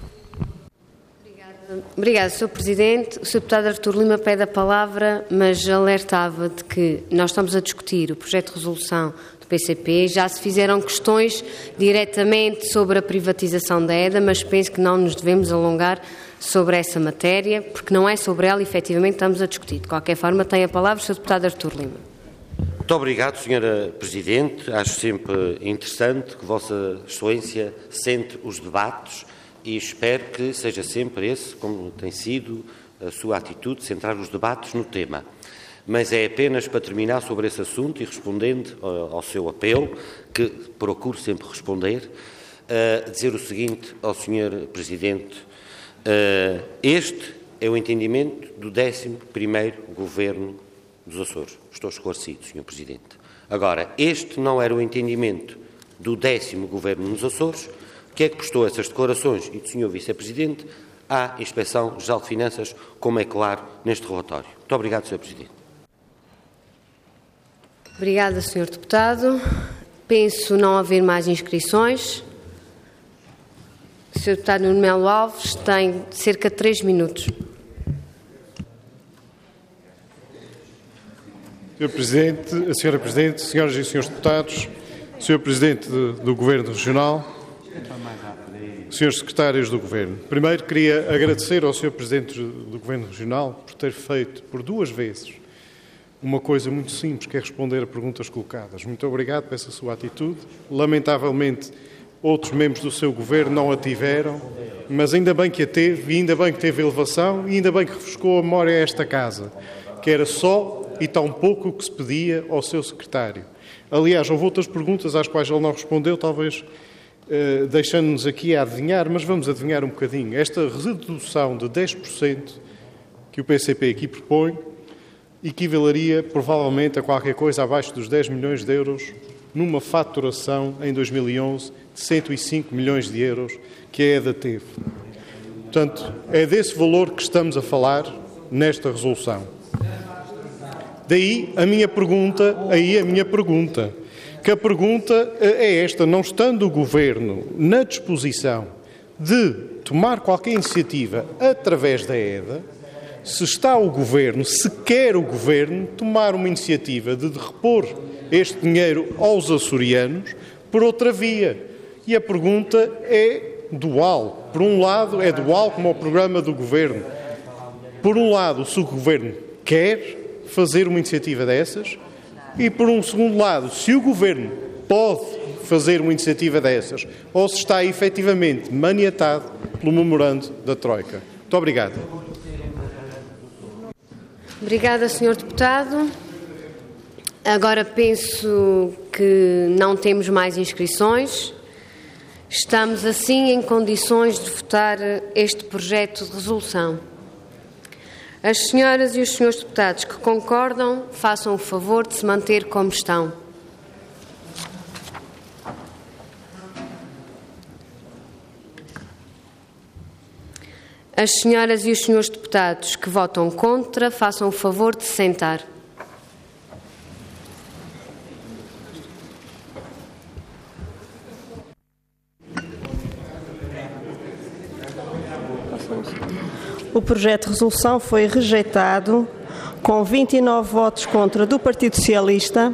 Obrigada, senhor Presidente. O senhor Deputado Artur Lima pede a palavra, mas alertava de que nós estamos a discutir o projeto de resolução do P C P. Já se fizeram questões diretamente sobre a privatização da E D A, mas penso que não nos devemos alongar sobre essa matéria, porque não é sobre ela, efetivamente, estamos a discutir. De qualquer forma, tem a palavra o senhor Deputado Artur Lima. Muito obrigado, senhora Presidente. Acho sempre interessante que Vossa Excelência sente os debates e espero que seja sempre esse, como tem sido a sua atitude, centrar os debates no tema. Mas é apenas para terminar sobre esse assunto e respondendo ao seu apelo, que procuro sempre responder, uh, dizer o seguinte ao senhor Presidente. Uh, este é o entendimento do décimo primeiro Governo dos Açores. Estou esclarecido, senhor Presidente. Agora, este não era o entendimento do décimo Governo dos Açores, que é que prestou essas declarações e do senhor Vice-Presidente à Inspeção-Geral de Finanças, como é claro neste relatório. Muito obrigado, senhor Presidente. Obrigada, senhor Deputado. Penso não haver mais inscrições. O senhor Deputado Nuno Melo Alves tem cerca de três minutos. senhor Presidente, a senhora Presidente, senhoras e senhores deputados, senhor Presidente do Governo Regional, senhores secretários do Governo. Primeiro, queria agradecer ao senhor Presidente do Governo Regional por ter feito, por duas vezes, uma coisa muito simples, que é responder a perguntas colocadas. Muito obrigado por essa sua atitude. Lamentavelmente, outros membros do seu governo não a tiveram, mas ainda bem que a teve, e ainda bem que teve elevação, e ainda bem que refrescou a memória a esta casa, que era só e tão pouco o que se pedia ao seu secretário. Aliás, houve outras perguntas às quais ele não respondeu, talvez eh, deixando-nos aqui a adivinhar, mas vamos adivinhar um bocadinho. Esta redução de dez por cento que o P C P aqui propõe equivaleria provavelmente a qualquer coisa abaixo dos dez milhões de euros numa faturação em dois mil e onze de cento e cinco milhões de euros que a EDA teve. Portanto, é desse valor que estamos a falar nesta resolução. Daí a minha pergunta, aí a minha pergunta, que a pergunta é esta: não estando o Governo na disposição de tomar qualquer iniciativa através da EDA, se está o Governo, se quer o Governo tomar uma iniciativa de repor este dinheiro aos açorianos por outra via. E a pergunta é dual. Por um lado, é dual como o programa do Governo. Por um lado, se o Governo quer fazer uma iniciativa dessas, e por um segundo lado, se o Governo pode fazer uma iniciativa dessas, ou se está efetivamente maniatado pelo memorando da Troika. Muito obrigado. Obrigada, senhor Deputado. Agora penso que não temos mais inscrições. Estamos assim em condições de votar este projeto de resolução. As senhoras e os senhores deputados que concordam, façam o favor de se manter como estão. As senhoras e os senhores deputados que votam contra, façam o favor de se sentar. O projeto de resolução foi rejeitado com vinte e nove votos contra do Partido Socialista.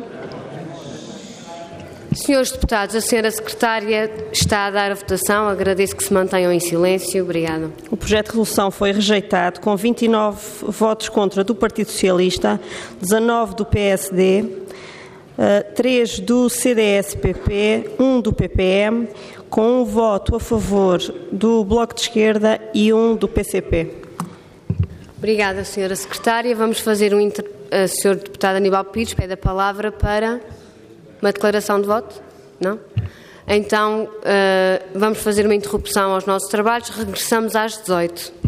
Senhores deputados, a senhora secretária está a dar a votação. Agradeço que se mantenham em silêncio. Obrigada. O projeto de resolução foi rejeitado com vinte e nove votos contra do Partido Socialista, dezanove do P S D, três do C D S P P, um do P P M, com um voto a favor do Bloco de Esquerda e um do P C P. Obrigada, senhora secretária. Vamos fazer um... Inter... Uh, senhor deputado Aníbal Pires pede a palavra para uma declaração de voto? Não? Então, uh, vamos fazer uma interrupção aos nossos trabalhos. Regressamos às dezoito.